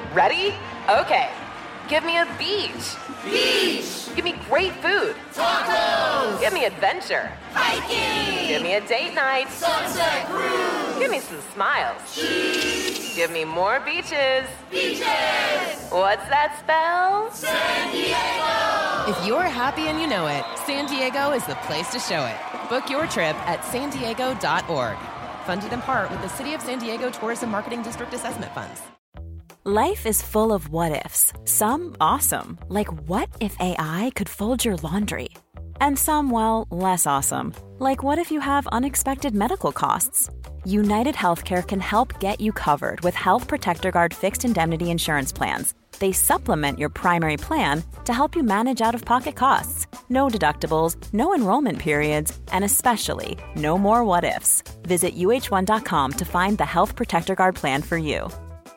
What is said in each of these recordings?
Ready? Okay. Give me a beach. Beach! Give me great food. Tacos! Give me adventure. Hiking! Give me a date night. Sunset cruise! Give me some smiles. Cheese! Give me more beaches. Beaches! What's that spell? San Diego! If you're happy and you know it, San Diego is the place to show it. Book your trip at sandiego.org. Funded in part with the City of San Diego Tourism Marketing District Assessment Funds. Life is full of what-ifs. Some awesome, like what if AI could fold your laundry? And some, well, less awesome, like what if you have unexpected medical costs? United Healthcare can help get you covered with Health Protector Guard fixed indemnity insurance plans. They supplement your primary plan to help you manage out-of-pocket costs. No deductibles, no enrollment periods, and especially no more what-ifs. Visit uh1.com to find the Health Protector Guard plan for you.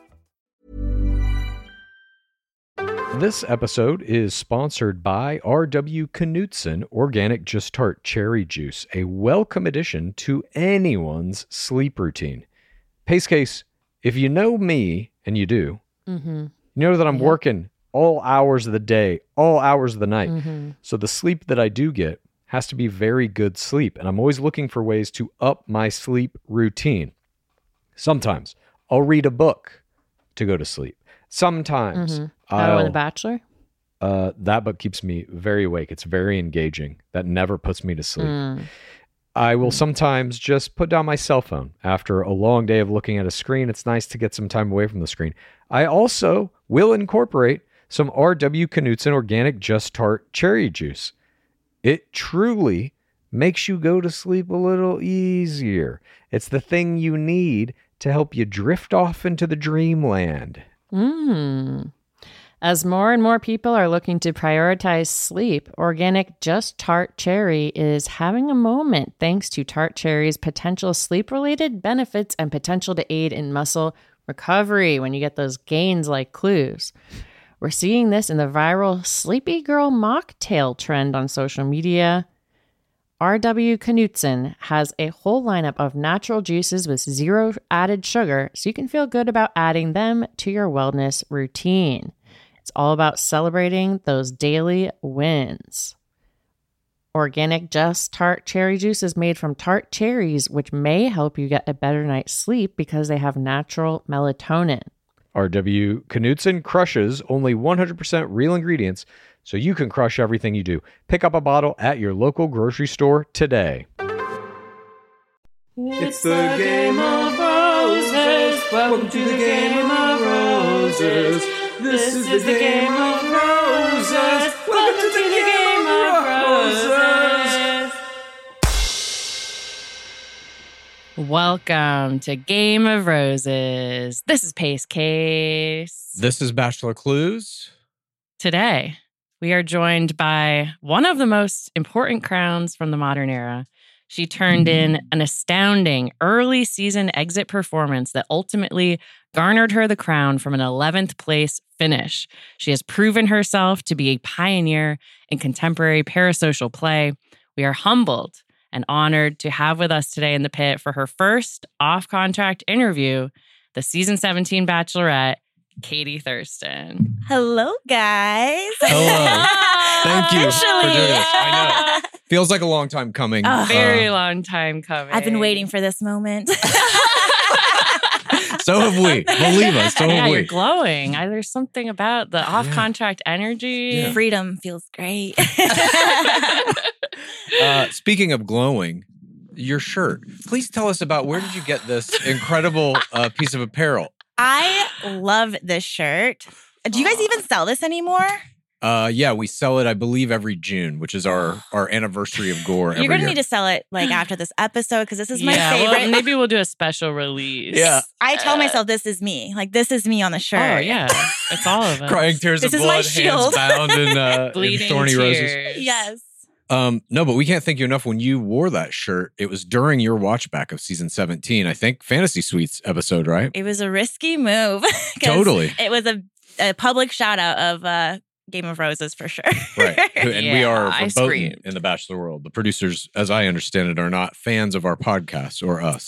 This episode is sponsored by R.W. Knutson Organic Just Tart Cherry Juice, a welcome addition to anyone's sleep routine. Pace Case, if you know me, and you do, you know that I'm working all hours of the day, all hours of the night. So the sleep that I do get has to be very good sleep, and I'm always looking for ways to up my sleep routine. Sometimes I'll read a book to go to sleep. Sometimes The Bachelor? That book keeps me very awake. It's very engaging. That never puts me to sleep. I will sometimes just put down my cell phone after a long day of looking at a screen. It's nice to get some time away from the screen. I also will incorporate some R.W. Knutson Organic Just Tart Cherry Juice. It truly makes you go to sleep a little easier. It's the thing you need to help you drift off into the dreamland. As more and more people are looking to prioritize sleep, Organic Just Tart Cherry is having a moment thanks to Tart Cherry's potential sleep-related benefits and potential to aid in muscle recovery when you get those gains like clues. We're seeing this in the viral Sleepy Girl mocktail trend on social media. R.W. Knutson has a whole lineup of natural juices with zero added sugar, so you can feel good about adding them to your wellness routine. It's all about celebrating those daily wins. Organic Just Tart Cherry Juice is made from tart cherries, which may help you get a better night's sleep because they have natural melatonin. R.W. Knutson crushes only 100% real ingredients, so you can crush everything you do. Pick up a bottle at your local grocery store today. It's the Game of Roses. Welcome to the Game of Roses. This is the Game of Roses. Welcome to the Game of Roses. Welcome to Game of Roses. This is Pace Case. This is Bachelor Clues. Today, we are joined by one of the most important crowns from the modern era. She turned in an astounding early season exit performance that ultimately garnered her the crown from an 11th place finish. She has proven herself to be a pioneer in contemporary parasocial play. We are humbled and honored to have with us today in the pit for her first off-contract interview, the season 17 Bachelorette, Katie Thurston. Hello, guys. Hello. Thank you for doing this. I know. Feels like a long time coming. Very long time coming. I've been waiting for this moment. So have we. Believe us. So have we. You're glowing. There's something about the off-contract energy. Yeah. Freedom feels great. Speaking of glowing, your shirt. Please tell us about where did you get this incredible piece of apparel? I love this shirt. Do you guys even sell this anymore? Yeah, we sell it, I believe, every June, which is our anniversary of Gore. You're going to need to sell it like after this episode because this is my Well, favorite. maybe we'll do a special release. Yeah. I tell myself this is me. Like, this is me on the shirt. Oh, yeah. It's all of us. Crying tears This of is my blood, hands shield. bound in Bleeding thorny tears. roses. Yes. No, but we can't thank you enough. When you wore that shirt, it was during your watch back of season 17, I think, Fantasy Suites episode, right? It was a risky move. 'Cause Totally. It was a public shout out of Game of Roses for sure. Right. And we are I verboten screamed. in the Bachelor world. The producers, as I understand it, are not fans of our podcast or us.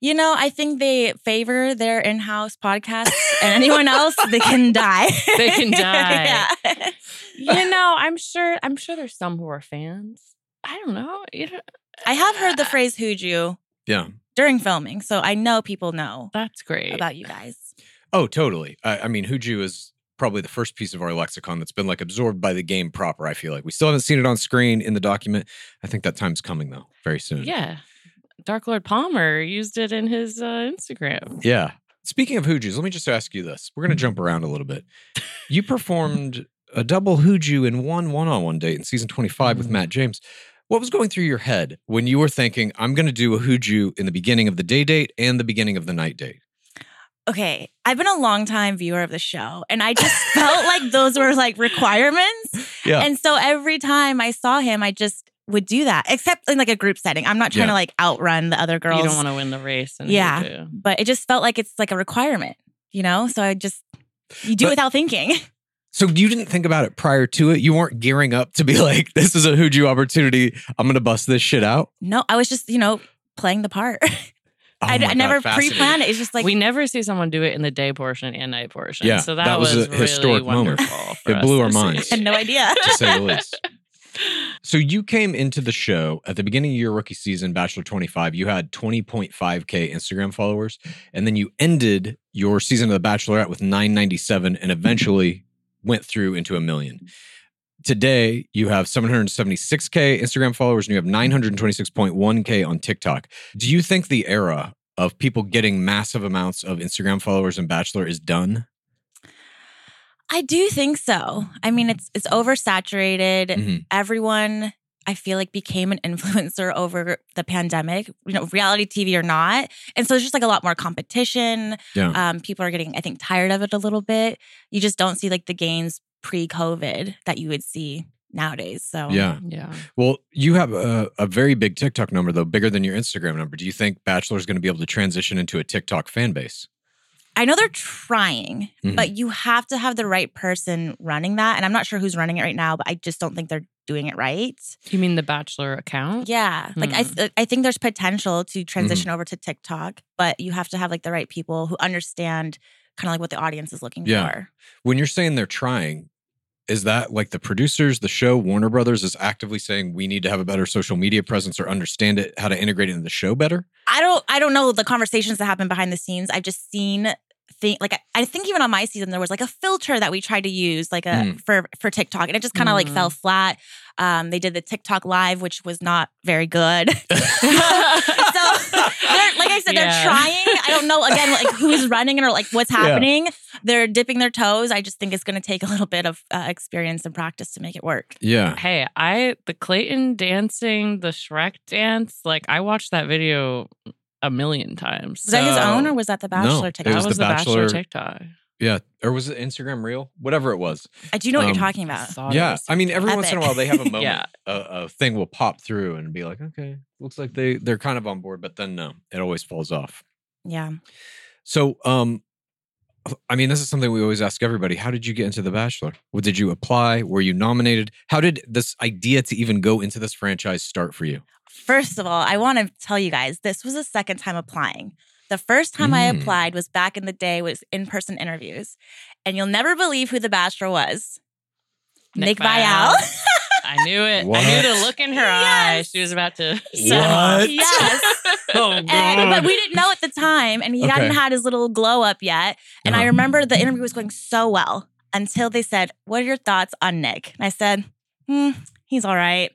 You know, I think they favor their in-house podcasts, and anyone else, they can die. They can die. Yeah. You know, I'm sure there's some who are fans. I don't know. I have heard the phrase "hooju" Yeah. during filming, so I know people know That's great. about you guys. Oh, totally. I mean, Hooju is probably the first piece of our lexicon that's been like absorbed by the game proper, I feel like. We still haven't seen it on screen in the document. I think that time's coming, though, very soon. Yeah. Dark Lord Palmer used it in his Instagram. Yeah. Speaking of Hoojus, let me just ask you this. We're going to jump around a little bit. You performed a double Hooju in one-on-one date in season 25 with Matt James. What was going through your head when you were thinking, I'm going to do a Hooju in the beginning of the day date and the beginning of the night date? Okay, I've been a long time viewer of the show, and I just felt like those were like requirements. Yeah. And so every time I saw him, I just would do that, except in like a group setting. I'm not trying to like outrun the other girls. You don't want to win the race. Yeah, but it just felt like it's like a requirement, you know? So you do it without thinking. So you didn't think about it prior to it? You weren't gearing up to be like, this is a Hooju opportunity. I'm going to bust this shit out? No, I was just, playing the part. Oh I my never God, pre-planned it. It's just like we never see someone do it in the day portion and night portion. Yeah, so that was a really historic moment. wonderful. For It us blew to our see. minds. I had no idea. To say the least. So you came into the show at the beginning of your rookie season, Bachelor 25. You had 20.5K Instagram followers. And then you ended your season of The Bachelorette with 997 and eventually went through into 1 million. Today, you have 776K Instagram followers and you have 926.1K on TikTok. Do you think the era of people getting massive amounts of Instagram followers in Bachelor is done? I do think so. I mean, it's oversaturated. Mm-hmm. Everyone, I feel like, became an influencer over the pandemic, reality TV or not. And so there's just like a lot more competition. Yeah. People are getting, I think, tired of it a little bit. You just don't see like the gains pre-COVID that you would see nowadays. So Yeah. Well, you have a very big TikTok number, though, bigger than your Instagram number. Do you think Bachelor is going to be able to transition into a TikTok fan base? I know they're trying, but you have to have the right person running that. And I'm not sure who's running it right now, but I just don't think they're doing it right. You mean the Bachelor account? Yeah. Like I think there's potential to transition over to TikTok, but you have to have like the right people who understand kind of like what the audience is looking for. When you're saying they're trying, is that like the producers, the show, Warner Brothers is actively saying we need to have a better social media presence or understand it, how to integrate it into the show better? I don't know the conversations that happen behind the scenes. I've just seen I think even on my season there was like a filter that we tried to use like for TikTok, and it just kind of like fell flat. They did the TikTok live, which was not very good. So like I said, they're trying. I don't know again like who's running it or like what's happening. They're dipping their toes. I just think it's going to take a little bit of experience and practice to make it work. Yeah. Hey, the Clayton dancing, the Shrek dance, like I watched that video 1 million times. Was that his own or was that the Bachelor TikTok? That was the Bachelor TikTok. Yeah. Or was it Instagram Reel? Whatever it was. I do know what you're talking about. Yeah. I mean, every once in a epic. while they have a moment. A thing will pop through and be like, okay, looks like they're kind of on board, but then no, it always falls off. Yeah. So, I mean, this is something we always ask everybody. How did you get into The Bachelor? What did you apply? Were you nominated? How did this idea to even go into this franchise start for you? First of all, I want to tell you guys, this was the second time applying. The first time I applied was back in the day, was in-person interviews. And you'll never believe who the Bachelor was. Nick Viall. I knew it. What? I knew the look in her eye. She was about to say What? Yes. Oh, God. But we didn't know at the time, and he hadn't had his little glow up yet. And I remember the interview was going so well until they said, "What are your thoughts on Nick?" And I said, he's all right.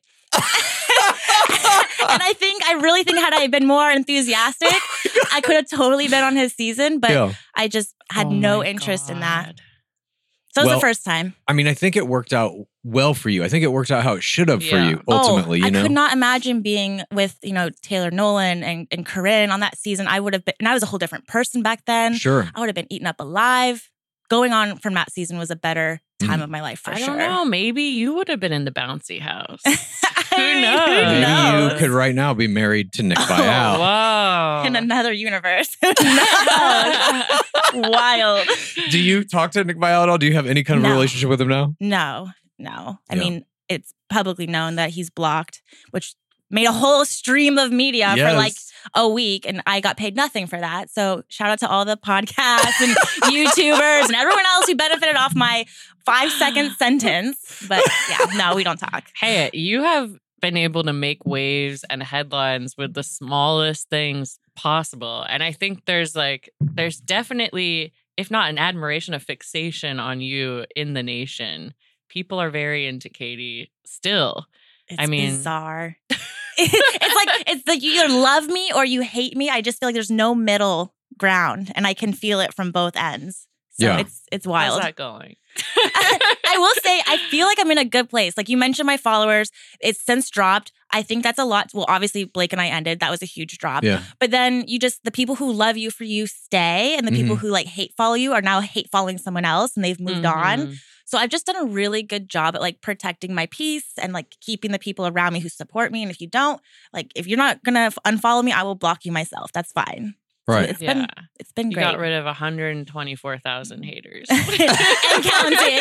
And I really think had I been more enthusiastic, I could have totally been on his season, but I just had no interest in that. So it was the first time. I mean, I think it worked out well for you. I think it worked out how it should have for you, ultimately. I could not imagine being with, Taylor Nolan and Corinne on that season. I would have been, and I was a whole different person back then. Sure. I would have been eaten up alive. Going on from that season was a better time of my life for sure. I don't know. Maybe you would have been in the bouncy house. Who knows? Maybe you could right now be married to Nick Viall. Whoa. In another universe. Who knows? Wild. Do you talk to Nick Viall at all? Do you have any kind of relationship with him now? No. I mean, it's publicly known that he's blocked, which made a whole stream of media Yes. for like a week, and I got paid nothing for that. So shout out to all the podcasts and YouTubers and everyone else who benefited off my 5-second sentence. But yeah, no, we don't talk. Hey, you have been able to make waves and headlines with the smallest things possible. And I think there's definitely, if not an admiration, a fixation on you in the nation. People are very into Katie still. It's bizarre. It's like you either love me or you hate me. I just feel like there's no middle ground, and I can feel it from both ends. So Yeah. it's wild. How's that going? I will say, I feel like I'm in a good place. Like you mentioned my followers, it's since dropped. I think that's a lot. Well, obviously Blake and I ended. That was a huge drop. Yeah. But then the people who love you for you stay, and the people who like hate follow you are now hate following someone else, and they've moved on. So I've just done a really good job at like protecting my peace and like keeping the people around me who support me. And if you don't, like if you're not gonna unfollow me, I will block you myself. That's fine. Right. So it's been You great. got rid of 124,000 haters. And counting.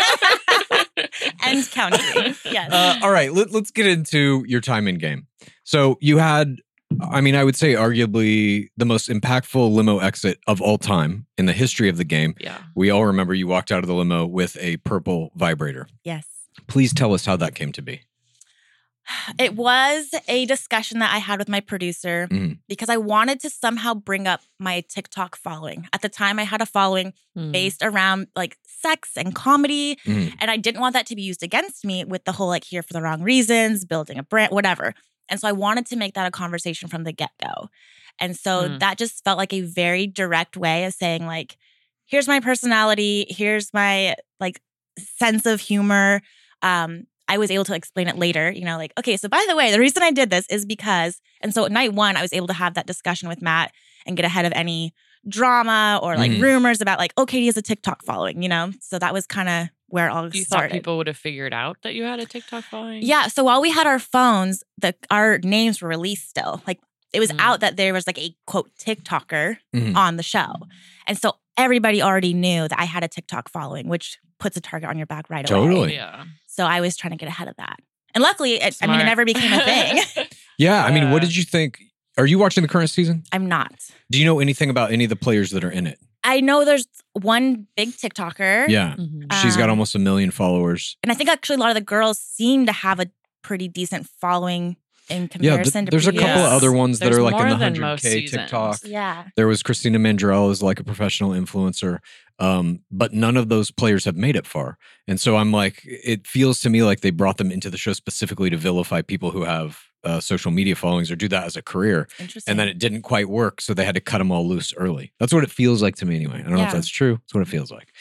And counting. Yes. All right, let's get into your time in game. So you had, I mean, I would say arguably the most impactful limo exit of all time in the history of the game. Yeah. We all remember you walked out of the limo with a purple vibrator. Yes. Please tell us how that came to be. It was a discussion that I had with my producer because I wanted to somehow bring up my TikTok following. At the time, I had a following based around like sex and comedy, and I didn't want that to be used against me with the whole like here for the wrong reasons, building a brand, whatever. And so I wanted to make that a conversation from the get-go. And so that just felt like a very direct way of saying like, here's my personality, here's my like sense of humor. I was able to explain it later, you know, like, okay, so by the way, the reason I did this is because, and so at night one, I was able to have that discussion with Matt and get ahead of any drama or like rumors about like, oh, Katie has a TikTok following, you know? So that was kind of where it all You started. thought people would have figured out that you had a TikTok following? Yeah. So while we had our phones, our names were released still. Like it was out that there was like a quote TikToker on the show. And so everybody already knew that I had a TikTok following, which puts a target on your back right away. Totally. Yeah. So I was trying to get ahead of that. And luckily, it never became a thing. Yeah, I mean, what did you think? Are you watching the current season? I'm not. Do you know anything about any of the players that are in it? I know there's one big TikToker. Yeah. She's got almost 1 million followers. And I think actually a lot of the girls seem to have a pretty decent following in comparison to there's a previous. couple of other ones that There's are like in more the than most 100K seasons. TikTok. Yeah. There was Christina Mandrell as like a professional influencer. But none of those players have made it far. And so I'm like, it feels to me like they brought them into the show specifically to vilify people who have social media followings or do that as a career. Interesting. And then it didn't quite work. So they had to cut them all loose early. That's what it feels like to me anyway. I don't know if that's true. That's what it feels like.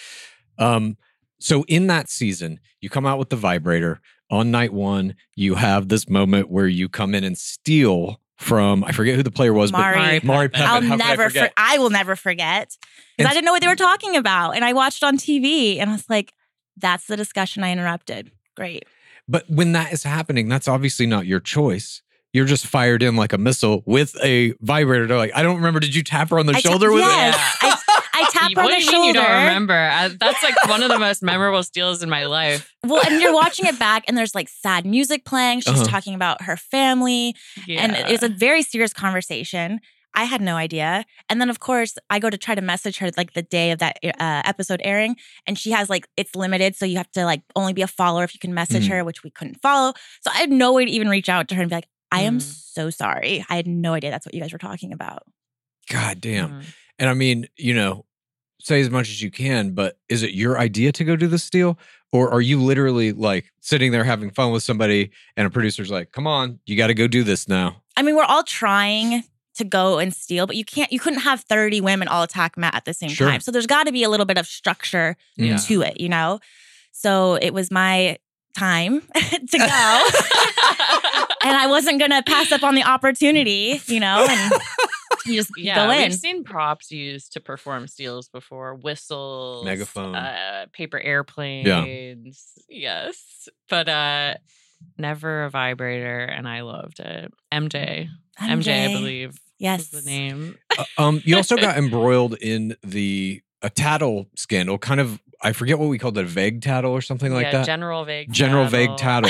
So in that season, you come out with the vibrator. On night one, you have this moment where you come in and steal from, I forget who the player was, Mari but Mari Pevin. I'll How could I never forget? I will never forget. Because I didn't know what they were talking about. And I watched on TV and I was like, that's the discussion I interrupted. Great. But when that is happening, that's obviously not your choice. You're just fired in like a missile with a vibrator. They're like, I don't remember. Did you tap her on the shoulder with yes. it? I tapped her on What the do you mean you shoulder. don't remember? That's like one of the most memorable steals in my life. Well, and you're watching it back and there's like sad music playing. She's talking about her family. Yeah. And it's a very serious conversation. I had no idea. And then, of course, I go to try to message her like the day of that episode airing. And she has like, it's limited. So you have to like only be a follower if you can message her, which we couldn't follow. So I had no way to even reach out to her and be like, I am so sorry. I had no idea that's what you guys were talking about. God damn. And I mean, you know, say as much as you can, but is it your idea to go do the steal? Or are you literally like sitting there having fun with somebody and a producer's like, come on, you got to go do this now? I mean, we're all trying to go and steal, but you couldn't have 30 women all attack Matt at the same time. So there's got to be a little bit of structure to it, you know? So it was my time to go. And I wasn't going to pass up on the opportunity, you know, and you just go in. We've seen props used to perform steals before. Whistles. Megaphone. Paper airplanes. Yes. But never a vibrator, and I loved it. MJ, I believe. Yes. Was the name. You also got embroiled in a tattle scandal, kind of, I forget what we called it, a vague tattle or something like that. General vague Vague tattle.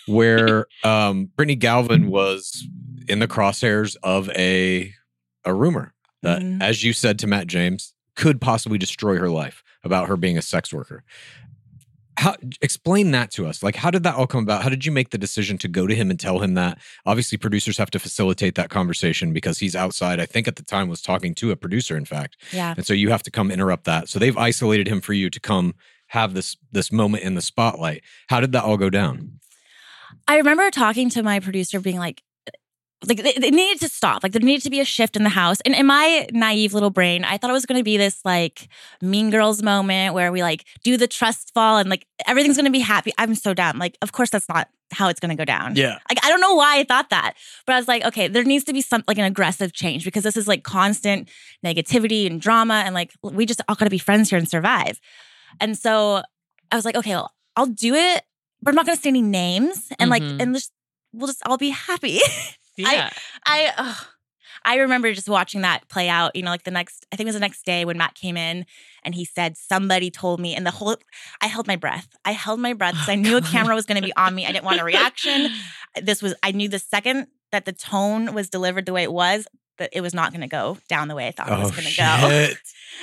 where Brittany Galvin was in the crosshairs of a rumor that, as you said to Matt James, could possibly destroy her life about her being a sex worker. Explain that to us. Like, how did that all come about? How did you make the decision to go to him and tell him that? Obviously, producers have to facilitate that conversation because he's outside. I think at the time was talking to a producer, in fact. Yeah. And so you have to come interrupt that. So they've isolated him for you to come have this moment in the spotlight. How did that all go down? I remember talking to my producer being like it needed to stop. Like there needed to be a shift in the house. And in my naive little brain, I thought it was going to be this like Mean Girls moment where we like do the trust fall and like everything's going to be happy. I'm so dumb. Like, of course that's not how it's going to go down. Yeah. Like, I don't know why I thought that, but I was like, okay, there needs to be some like an aggressive change because this is like constant negativity and drama. And like, we just all got to be friends here and survive. And so I was like, okay, well, I'll do it, but I'm not going to say any names and like, and we'll just all be happy. Yeah. I remember just watching that play out, you know, like I think it was the next day when Matt came in and he said, somebody told me, and I held my breath. I held my breath because I knew a camera was going to be on me. I didn't want a reaction. I knew the second that the tone was delivered the way it was, that it was not going to go down the way I thought it was going to go.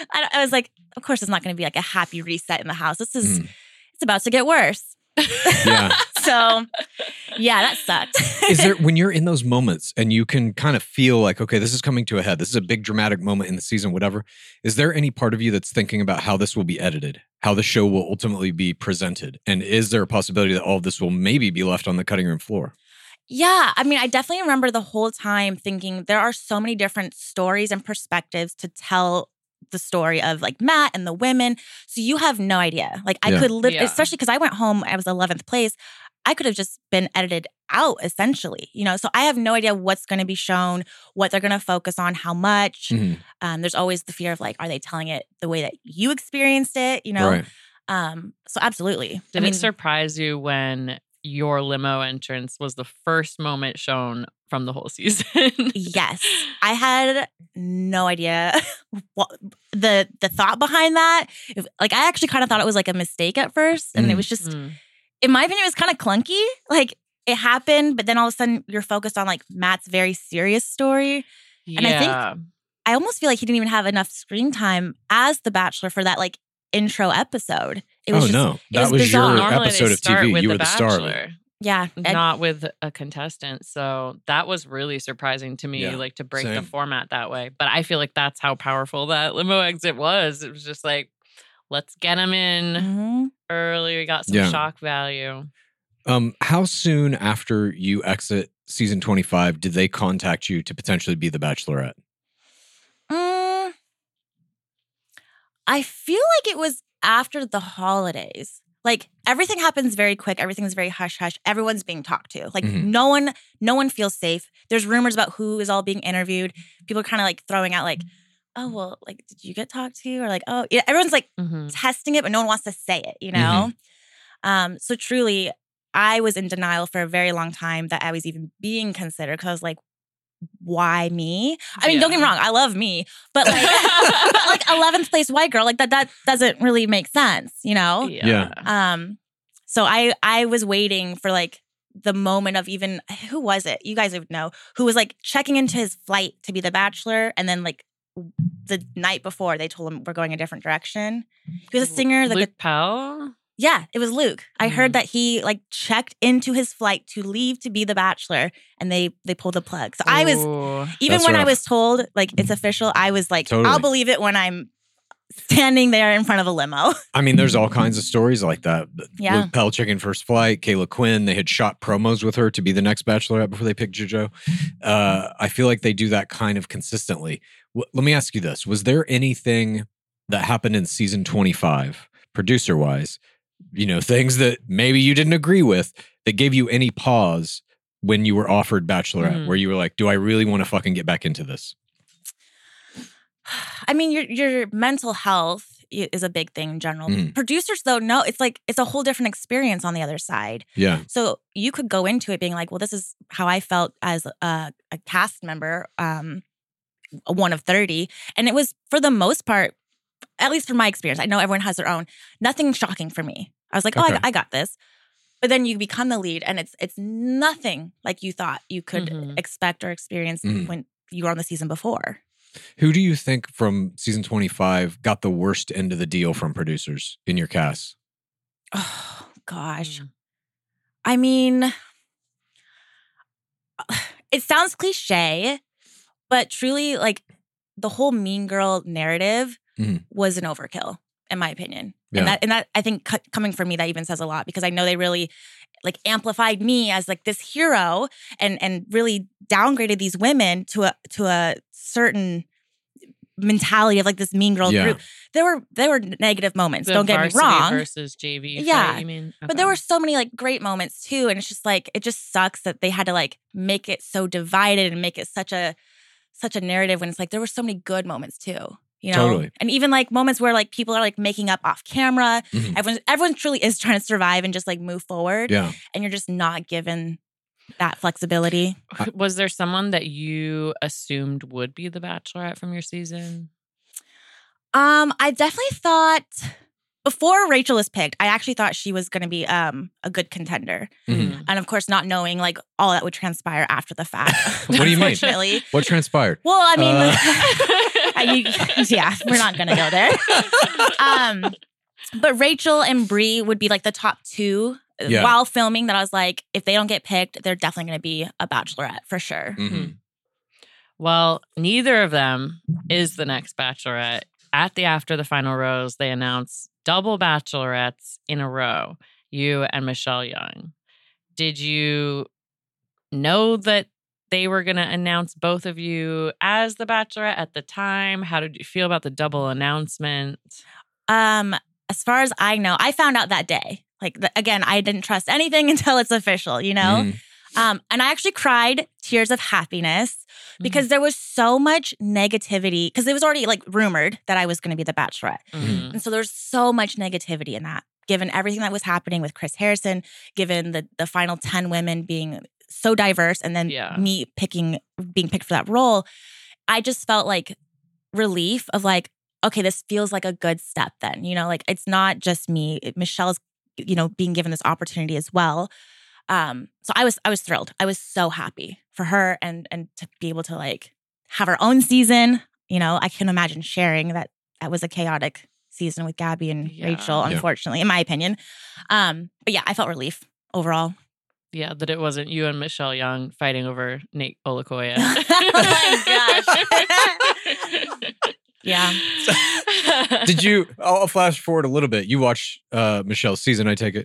I was like, of course it's not going to be like a happy reset in the house. It's about to get worse. Yeah. So, yeah, that sucked. Is there, when you're in those moments and you can kind of feel like, okay, this is coming to a head, this is a big dramatic moment in the season, whatever, is there any part of you that's thinking about how this will be edited, how the show will ultimately be presented? And is there a possibility that all of this will maybe be left on the cutting room floor? Yeah, I mean, I definitely remember the whole time thinking there are so many different stories and perspectives to tell the story of like Matt and the women. So you have no idea. Like I could live, especially because I went home, I was 11th place. I could have just been edited out essentially, you know? So I have no idea what's going to be shown, what they're going to focus on, how much. There's always the fear of like, are they telling it the way that you experienced it, you know? Right. So absolutely. Did it surprise you when your limo entrance was the first moment shown from the whole season? Yes. I had no idea what the thought behind that. Like I actually kind of thought it was like a mistake at first. And it was just, in my opinion, it was kind of clunky. Like it happened, but then all of a sudden you're focused on like Matt's very serious story. And I think I almost feel like he didn't even have enough screen time as The Bachelor for that like intro episode. It was that was bizarre. your episode of TV. You were the star of it. Yeah. Not with a contestant. So that was really surprising to me, like to break the format that way. But I feel like that's how powerful that limo exit was. It was just like, let's get him in early. We got some shock value. How soon after you exit season 25 did they contact you to potentially be the Bachelorette? I feel like it was after the holidays. Like everything happens very quick. Everything's very hush hush. Everyone's being talked to. Like no one feels safe. There's rumors about who is all being interviewed. People are kind of like throwing out like, oh, well, like, did you get talked to? Or like, oh, yeah, everyone's like testing it, but no one wants to say it, you know? So truly, I was in denial for a very long time that I was even being considered because I was like, why me? I mean, don't get me wrong, I love me, but like, but like 11th place white girl, like that doesn't really make sense, you know? So I was waiting for like the moment of even, who was it? You guys would know, who was like checking into his flight to be the Bachelor, and then like the night before they told him we're going a different direction. He was a singer. Luke Pell? Yeah, it was Luke. I heard that he like checked into his flight to leave to be the Bachelor, and they pulled the plug. So I was, even when I was told like it's official, I was like, I'll believe it when I'm standing there in front of a limo. I mean, there's all kinds of stories like that. Luke Pell checking first flight, Kayla Quinn, they had shot promos with her to be the next Bachelorette before they picked JoJo. I feel like they do that kind of consistently. Let me ask you this. Was there anything that happened in season 25, producer-wise, you know, things that maybe you didn't agree with that gave you any pause when you were offered Bachelorette, where you were like, do I really want to fucking get back into this? I mean, your mental health is a big thing in general. Producers, though, no, it's like, it's a whole different experience on the other side. Yeah. So you could go into it being like, well, this is how I felt as a cast member, one of 30. And it was, for the most part, at least from my experience, I know everyone has their own, nothing shocking for me. I was like, I got this. But then you become the lead, and it's nothing like you thought you could expect or experience when you were on the season before. Who do you think from season 25 got the worst end of the deal from producers in your cast? Oh, gosh. I mean, it sounds cliche, but truly, like, the whole Mean Girl narrative was an overkill, in my opinion. Yeah. And that I think coming from me, that even says a lot, because I know they really like amplified me as like this hero and really downgraded these women to a certain mentality of like this Mean Girl group. There were negative moments. The don't get me varsity wrong. Versus JV. Yeah, fight, you mean? But there were so many like great moments too, and it's just like it just sucks that they had to like make it so divided and make it such a narrative when it's like there were so many good moments too. You know, Totally. And even like moments where like people are like making up off camera. Everyone truly is trying to survive and just like move forward. Yeah. And you're just not given that flexibility. Was there someone that you assumed would be the Bachelorette from your season? I definitely thought before Rachel was picked, I actually thought she was going to be a good contender. And of course, not knowing like all that would transpire after the fact. What do you mean? Unfortunately. What transpired? Well, I mean, yeah, we're not going to go there. But Rachel and Brie would be like the top two while filming that I was like, if they don't get picked, they're definitely going to be a Bachelorette for sure. Well, neither of them is the next Bachelorette. At the After the Final Rose, they announced double Bachelorettes in a row, you and Michelle Young. Did you know that they were going to announce both of you as the Bachelorette at the time? How did you feel about the double announcement? As far as I know, I found out that day. Like, again, I didn't trust anything until it's official, you know? And I actually cried tears of happiness because there was so much negativity because it was already like rumored that I was going to be the Bachelorette. And so there's so much negativity in that, given everything that was happening with Chris Harrison, given the final 10 women being so diverse and then me being picked for that role. I just felt like relief of like, okay, this feels like a good step then, you know, like it's not just me. Michelle's, you know, being given this opportunity as well. So I was thrilled. I was so happy for her and to be able to like have her own season. You know, I can imagine sharing that was a chaotic season with Gabby and Rachel, unfortunately, in my opinion. But yeah, I felt relief overall. Yeah, that it wasn't you and Michelle Young fighting over Nate Olakoya. Oh my gosh. Yeah. Did you, I'll flash forward a little bit. You watched Michelle's season, I take it?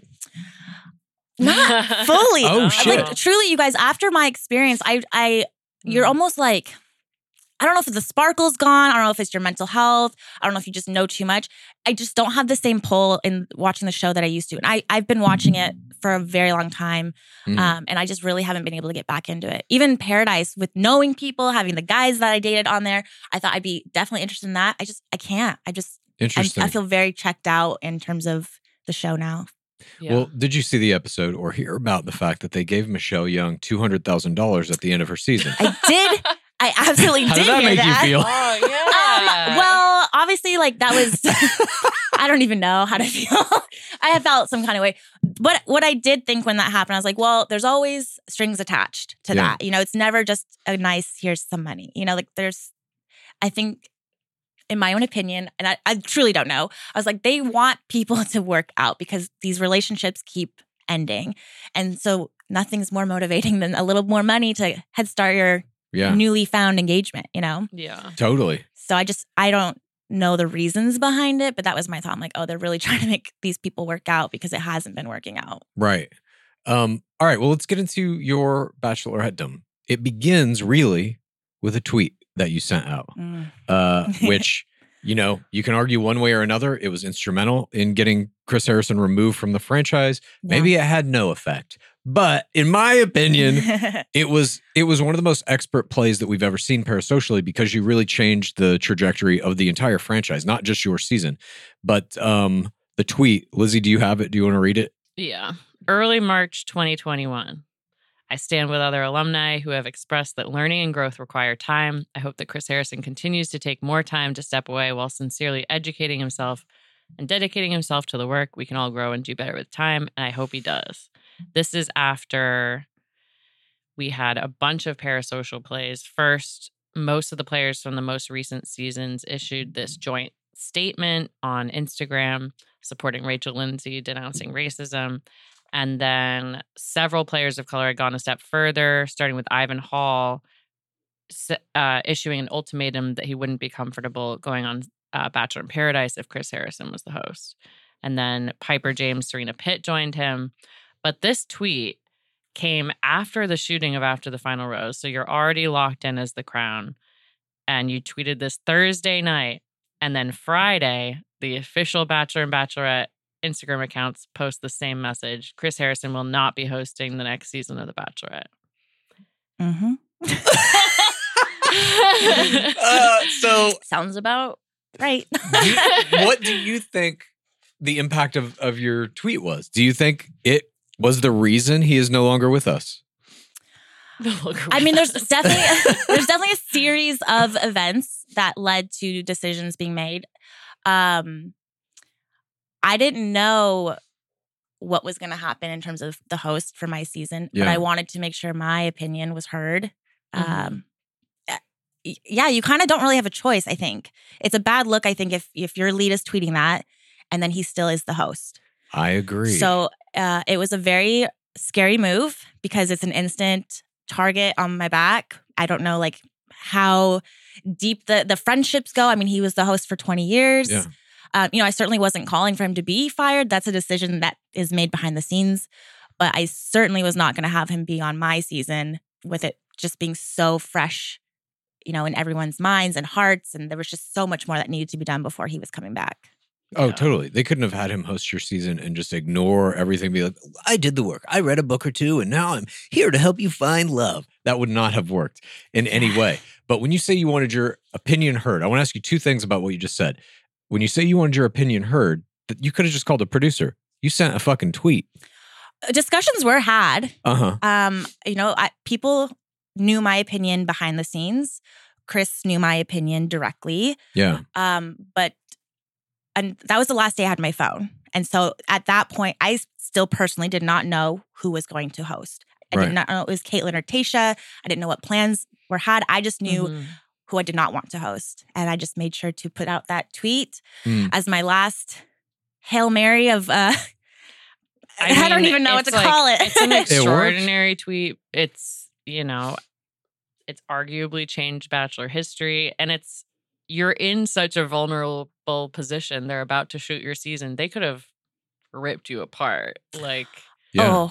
Not fully. Oh, shit. Like, truly, you guys, after my experience, you're almost like, I don't know if the sparkle's gone. I don't know if it's your mental health. I don't know if you just know too much. I just don't have the same pull in watching the show that I used to. And I've been watching it for a very long time. And I just really haven't been able to get back into it. Even Paradise, with knowing people, having the guys that I dated on there, I thought I'd be definitely interested in that. I can't. Interesting. I feel very checked out in terms of the show now. Yeah. Well, did you see the episode or hear about the fact that they gave Michelle Young $200,000 at the end of her season? I did. I absolutely How did did that hear make that. you feel? Oh, yeah. Well, obviously, like that was, I don't even know how to feel. I have felt some kind of way. But what I did think when that happened, I was like, well, there's always strings attached to that. You know, it's never just a nice, here's some money. You know, like I think, in my own opinion, and I truly don't know, I was like, they want people to work out because these relationships keep ending. And so nothing's more motivating than a little more money to head start your newly found engagement, you know? Yeah. Totally. So I don't know the reasons behind it, but that was my thought. I'm like, oh, they're really trying to make these people work out because it hasn't been working out. Right. All right. Well, let's get into your bachelorettedom. It begins really with a tweet that you sent out, which, you know, you can argue one way or another. It was instrumental in getting Chris Harrison removed from the franchise. Maybe it had no effect. But in my opinion, it was one of the most expert plays that we've ever seen parasocially because you really changed the trajectory of the entire franchise, not just your season. But the tweet, Lizzie, do you have it? Do you want to read it? Yeah. Early March 2021. I stand with other alumni who have expressed that learning and growth require time. I hope that Chris Harrison continues to take more time to step away while sincerely educating himself and dedicating himself to the work. We can all grow and do better with time, and I hope he does. This is after we had a bunch of parasocial plays. First, most of the players from the most recent seasons issued this joint statement on Instagram supporting Rachel Lindsay, denouncing racism. And then several players of color had gone a step further, starting with Ivan Hall, issuing an ultimatum that he wouldn't be comfortable going on Bachelor in Paradise if Chris Harrison was the host. And then Piper James, Serena Pitt joined him. But this tweet came after the shooting of After the Final Rose. So you're already locked in as the crown. And you tweeted this Thursday night. And then Friday, the official Bachelor and Bachelorette Instagram accounts post the same message. Chris Harrison will not be hosting the next season of The Bachelorette. Mm-hmm. So sounds about right. What do you think the impact of your tweet was? Do you think it was the reason he is no longer with us? I mean, there's definitely a series of events that led to decisions being made. I didn't know what was going to happen in terms of the host for my season, but I wanted to make sure my opinion was heard. Yeah, you kind of don't really have a choice, I think. It's a bad look, I think, if your lead is tweeting that and then he still is the host. I agree. So it was a very scary move because it's an instant target on my back. I don't know like how deep the friendships go. I mean, he was the host for 20 years. Yeah. I certainly wasn't calling for him to be fired. That's a decision that is made behind the scenes. But I certainly was not going to have him be on my season with it just being so fresh, in everyone's minds and hearts. And there was just so much more that needed to be done before he was coming back. Oh, totally. They couldn't have had him host your season and just ignore everything, be like, I did the work. I read a book or two, and now I'm here to help you find love. That would not have worked in any way. But when you say you wanted your opinion heard, I want to ask you two things about what you just said. When you say you wanted your opinion heard, you could have just called a producer. You sent a fucking tweet. Discussions were had. Uh-huh. People knew my opinion behind the scenes. Chris knew my opinion directly. Yeah. And that was the last day I had my phone. And so at that point, I still personally did not know who was going to host. I did not know it was Caitlin or Tayshia. I didn't know what plans were had. I just knew who I did not want to host. And I just made sure to put out that tweet as my last Hail Mary of, I don't even know what to call it. It's an extraordinary tweet. It's, it's arguably changed Bachelor history. And you're in such a vulnerable position. They're about to shoot your season. They could have ripped you apart. That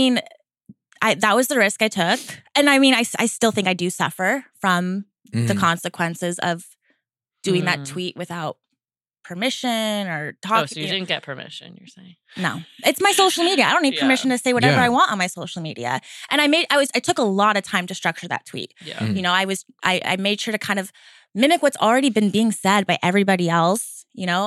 was the risk I took. And I mean, I still think I do suffer from the consequences of doing that tweet without permission or talking. Oh, so you didn't get permission, you're saying? No. It's my social media. I don't need permission to say whatever I want on my social media. And I took a lot of time to structure that tweet. Yeah. I made sure to kind of mimic what's already been being said by everybody else.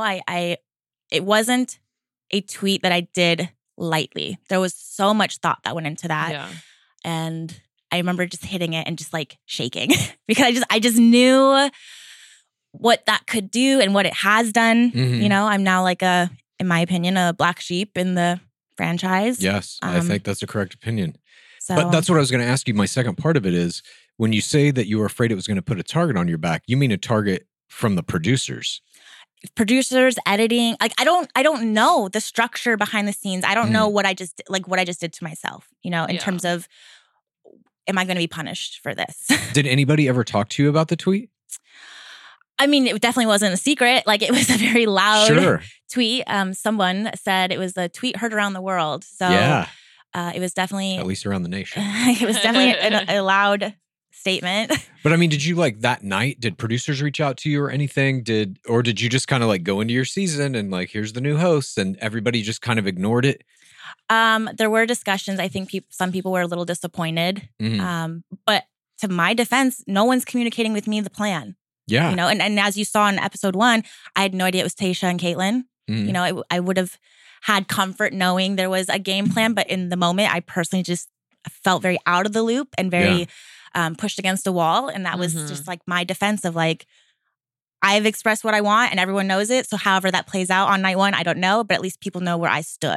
It wasn't a tweet that I did lightly. There was so much thought that went into that. Yeah. And I remember just hitting it and just like shaking because I just knew what that could do and what it has done. I'm now in my opinion, a black sheep in the franchise. Yes, I think that's the correct opinion. So, but that's what I was going to ask you. My second part of it is when you say that you were afraid it was going to put a target on your back, you mean a target from the producers? Producers, editing. I don't know the structure behind the scenes. I don't know what I just did to myself, in terms of, am I going to be punished for this? Did anybody ever talk to you about the tweet? I mean, it definitely wasn't a secret. It was a very loud tweet. Someone said it was a tweet heard around the world. So it was definitely... At least around the nation. It was definitely a loud statement. But I mean, did you that night, did producers reach out to you or anything? Or did you just kind of go into your season and here's the new hosts and everybody just kind of ignored it? There were discussions. I think some people were a little disappointed. But to my defense, no one's communicating with me the plan. Yeah. And as you saw in episode 1, I had no idea it was Tayshia and Caitlin. I would have had comfort knowing there was a game plan. But in the moment, I personally just felt very out of the loop and very pushed against a wall. And that was just my defense of I've expressed what I want and everyone knows it. So however that plays out on night 1, I don't know. But at least people know where I stood.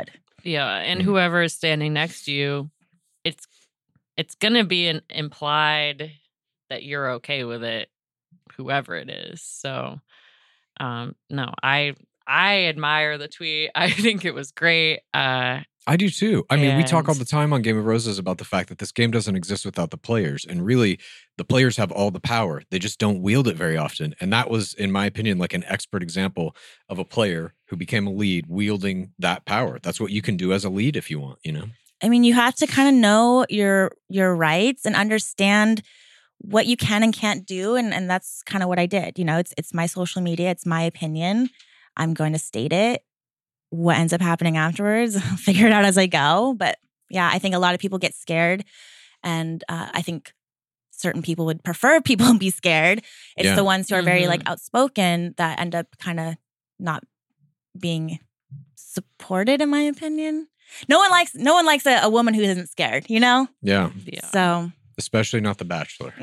Yeah, and whoever is standing next to you, it's going to be implied that you're okay with it, whoever it is. So, no, I admire the tweet. I think it was great. I do too. I mean, we talk all the time on Game of Roses about the fact that this game doesn't exist without the players. And really, the players have all the power. They just don't wield it very often. And that was, in my opinion, like an expert example of a player who became a lead wielding that power. That's what you can do as a lead if you want, you know? I mean, you have to kind of know your rights and understand what you can and can't do. And that's kind of what I did. You know, it's my social media. It's my opinion. I'm going to state it. What ends up happening afterwards, I'll figure it out as I go. But yeah, I think a lot of people get scared. And I think certain people would prefer people be scared. It's the ones who are very like outspoken that end up kind of not being supported, in my opinion. No one likes a woman who isn't scared, you know? Yeah. So especially not The Bachelor.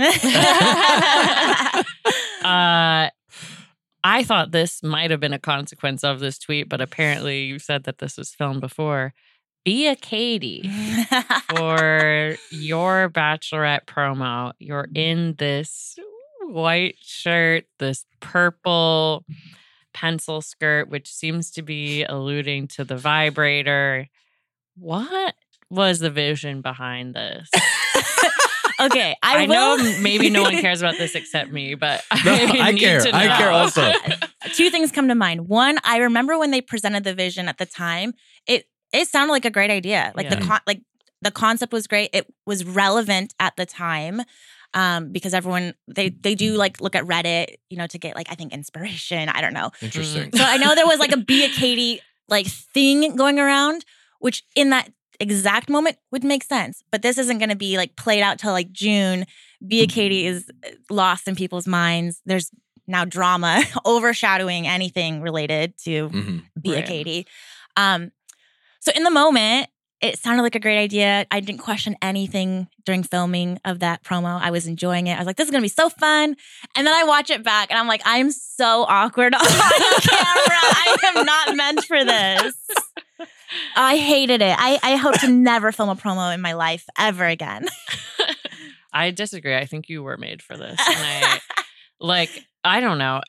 I thought this might have been a consequence of this tweet, but apparently you said that this was filmed before. Be a Katie for your Bachelorette promo. You're in this white shirt, this purple pencil skirt, which seems to be alluding to the vibrator. What was the vision behind this? Okay, I know maybe no one cares about this except me, but I care. I care also. Two things come to mind. One, I remember when they presented the vision at the time, it sounded like a great idea. Like the concept was great. It was relevant at the time. Because everyone they do like look at Reddit, you know, to get like I think inspiration. I don't know. Interesting. So I know there was like a Be a Katie like thing going around, which in that exact moment would make sense. But this isn't going to be like played out till like June. Be a Katie is lost in people's minds. There's now drama overshadowing anything related to Be a Katie. So in the moment, it sounded like a great idea. I didn't question anything during filming of that promo. I was enjoying it. I was like, this is going to be so fun. And then I watch it back and I'm like, I'm so awkward on camera. I am not meant for this. I hated it. I hope to never film a promo in my life ever again. I disagree. I think you were made for this. And I don't know.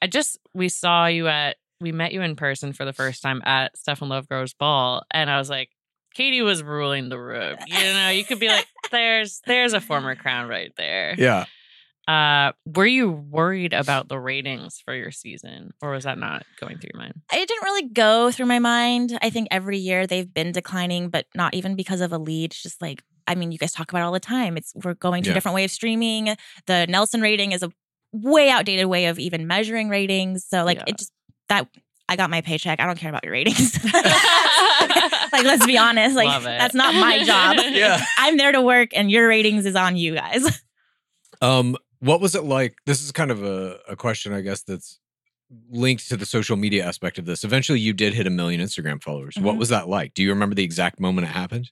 We met you in person for the first time at Stefan Lovegrove's ball. And I was like, Katie was ruling the room. You know, you could be like, there's a former crown right there. Yeah. Were you worried about the ratings for your season, or was that not going through your mind? It didn't really go through my mind. I think every year they've been declining, but not even because of a lead. It's just like, I mean, you guys talk about it all the time. We're going to a different way of streaming. The Nelson rating is a way outdated way of even measuring ratings. So I got my paycheck. I don't care about your ratings. Like, let's be honest. Like, that's not my job. Yeah. I'm there to work and your ratings is on you guys. What was it like? This is kind of a question, I guess, that's linked to the social media aspect of this. Eventually, you did hit 1 million Instagram followers. What was that like? Do you remember the exact moment it happened?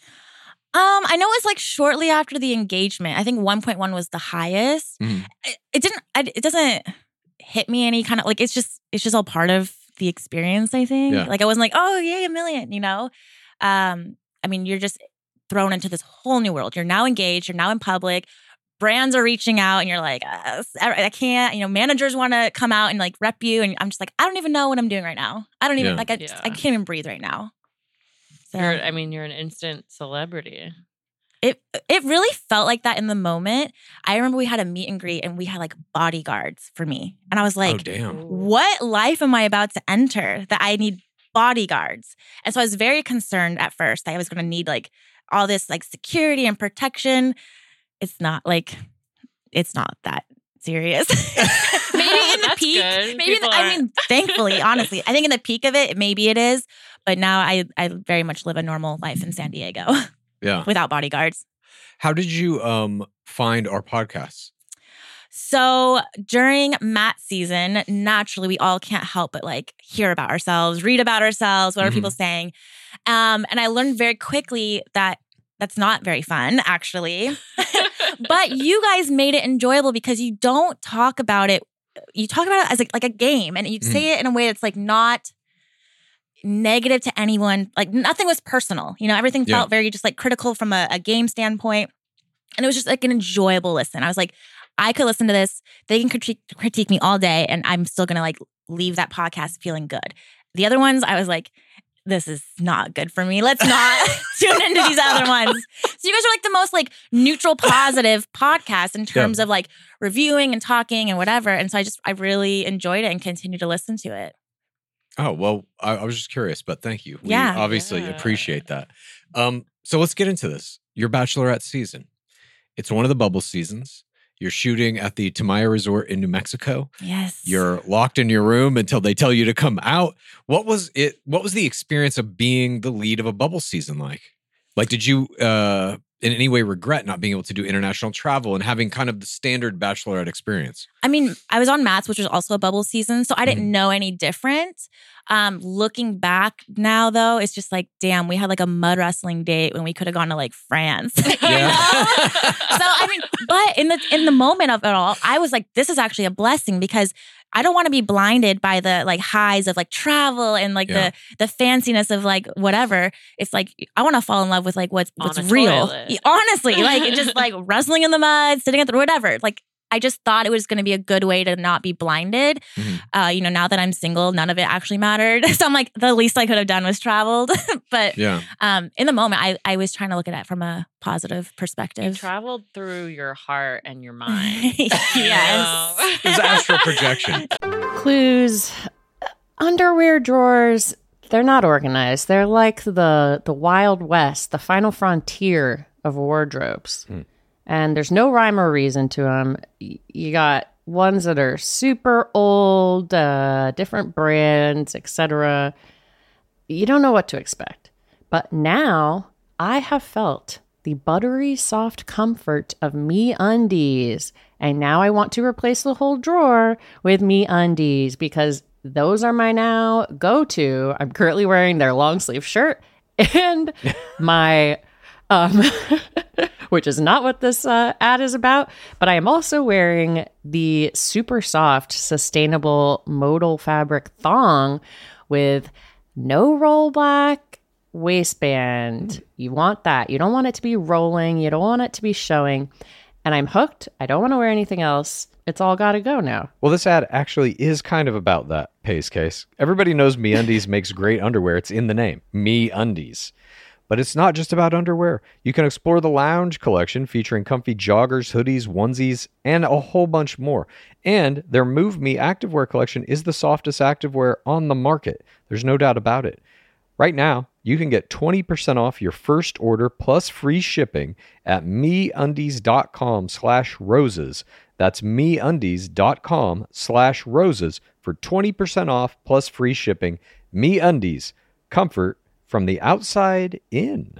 I know it's like shortly after the engagement. I think 1.1 was the highest. It doesn't hit me any kind of like, it's just all part of the experience, I think. Yeah. Like I wasn't like, oh yay, 1 million, you know? I mean, you're just thrown into this whole new world. You're now engaged, you're now in public. Brands are reaching out and you're like, I can't, you know, managers want to come out and like rep you. And I'm just like, I don't even know what I'm doing right now. I don't even, I can't even breathe right now. So, you're an instant celebrity. It really felt like that in the moment. I remember we had a meet and greet and we had like bodyguards for me. And I was like, oh, damn. What life am I about to enter that I need bodyguards? And so I was very concerned at first that I was going to need like all this like security and protection. It's not that serious. Maybe in the peak. Good. Maybe thankfully, honestly, I think in the peak of it, maybe it is. But now I very much live a normal life in San Diego. Yeah. Without bodyguards. How did you find our podcasts? So during Matt's season, naturally, we all can't help but like hear about ourselves, read about ourselves, what are people saying? And I learned very quickly that that's not very fun, actually. But you guys made it enjoyable because you don't talk about it. You talk about it as like a game and you say it in a way that's like not, negative to anyone. Like nothing was personal. You know, everything felt very just like critical from a game standpoint. And it was just like an enjoyable listen. I was like, I could listen to this. They can critique me all day and I'm still going to like leave that podcast feeling good. The other ones, I was like, this is not good for me. Let's not tune into these other ones. So you guys are like the most like neutral, positive podcast in terms of like reviewing and talking and whatever. And so I really enjoyed it and continue to listen to it. Oh, well, I was just curious, but thank you. We obviously appreciate that. So let's get into this. Your Bachelorette season. It's one of the bubble seasons. You're shooting at the Tamaya Resort in New Mexico. Yes. You're locked in your room until they tell you to come out. What was the experience of being the lead of a bubble season like? Like, did you in any way regret not being able to do international travel and having kind of the standard Bachelorette experience? I mean, I was on Matt's, which was also a bubble season, so I didn't know any different. Looking back now, though, it's just like, damn, we had like a mud wrestling date when we could have gone to like France. You know? So I mean, but in the moment of it all, I was like, this is actually a blessing because I don't want to be blinded by the like highs of like travel and like the fanciness of like whatever. It's like I want to fall in love with like what's real. Honestly, like just like wrestling in the mud, sitting at the whatever. Like I just thought it was going to be a good way to not be blinded. You know, now that I'm single, none of it actually mattered. So I'm like, the least I could have done was traveled. But in the moment, I was trying to look at it from a positive perspective. You traveled through your heart and your mind. Yes. It was astral projection. Clues. Underwear drawers, they're not organized. They're like the Wild West, the final frontier of wardrobes. And there's no rhyme or reason to them. You got ones that are super old, different brands, etc. You don't know what to expect. But now I have felt the buttery soft comfort of MeUndies. And now I want to replace the whole drawer with MeUndies because those are my now go-to. I'm currently wearing their long sleeve shirt and my... which is not what this ad is about, but I am also wearing the super soft, sustainable modal fabric thong with no rollback waistband. You want that. You don't want it to be rolling. You don't want it to be showing. And I'm hooked. I don't want to wear anything else. It's all got to go now. Well, this ad actually is kind of about that, Pace Case. Everybody knows MeUndies makes great underwear. It's in the name, MeUndies. But it's not just about underwear. You can explore the lounge collection featuring comfy joggers, hoodies, onesies, and a whole bunch more. And their Move Me activewear collection is the softest activewear on the market. There's no doubt about it. Right now, you can get 20% off your first order plus free shipping at MeUndies.com/roses. That's MeUndies.com/roses for 20% off plus free shipping. MeUndies, comfort from the outside in.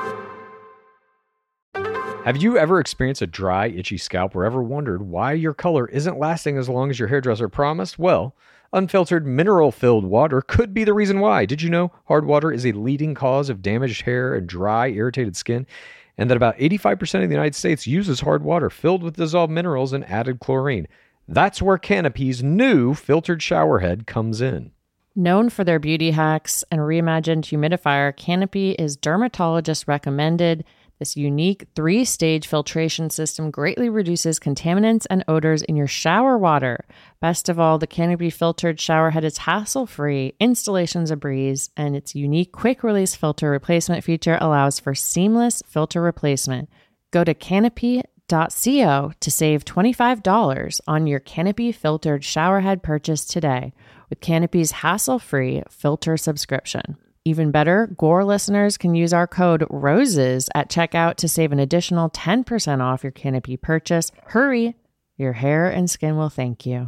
Have you ever experienced a dry, itchy scalp or ever wondered why your color isn't lasting as long as your hairdresser promised? Well, unfiltered, mineral-filled water could be the reason why. Did you know hard water is a leading cause of damaged hair and dry, irritated skin? And that about 85% of the United States uses hard water filled with dissolved minerals and added chlorine. That's where Canopy's new filtered shower head comes in. Known for their beauty hacks and reimagined humidifier, Canopy is dermatologist recommended. This unique 3-stage filtration system greatly reduces contaminants and odors in your shower water. Best of all, the Canopy filtered shower head is hassle-free, installation's a breeze, and its unique quick-release filter replacement feature allows for seamless filter replacement. Go to canopy.co to save $25 on your Canopy filtered shower head purchase today with Canopy's hassle-free filter subscription. Even better, Gore listeners can use our code ROSES at checkout to save an additional 10% off your Canopy purchase. Hurry, your hair and skin will thank you.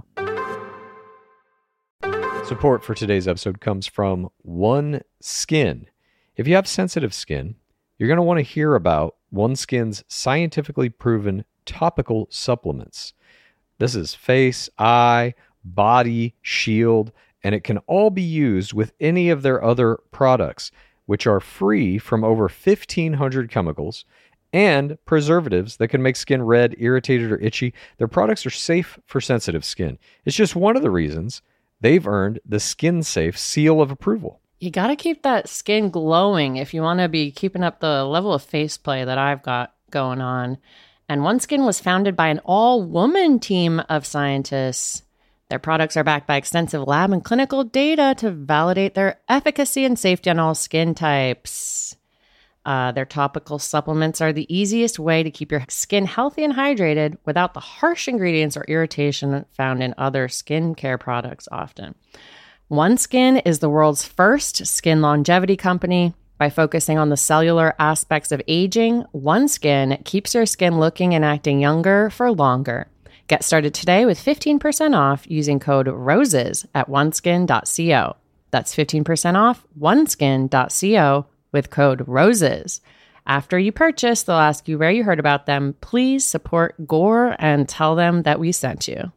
Support for today's episode comes from OneSkin. If you have sensitive skin, you're going to want to hear about OneSkin's scientifically proven topical supplements. This is face, eye, body, shield, and it can all be used with any of their other products, which are free from over 1,500 chemicals and preservatives that can make skin red, irritated, or itchy. Their products are safe for sensitive skin. It's just one of the reasons they've earned the Skin Safe seal of approval. You got to keep that skin glowing if you want to be keeping up the level of face play that I've got going on. And OneSkin was founded by an all-woman team of scientists. Their products are backed by extensive lab and clinical data to validate their efficacy and safety on all skin types. Their topical supplements are the easiest way to keep your skin healthy and hydrated without the harsh ingredients or irritation found in other skincare products often. OneSkin is the world's first skin longevity company. By focusing on the cellular aspects of aging, OneSkin keeps your skin looking and acting younger for longer. Get started today with 15% off using code ROSES at oneskin.co. That's 15% off oneskin.co with code ROSES. After you purchase, they'll ask you where you heard about them. Please support Gore and tell them that we sent you.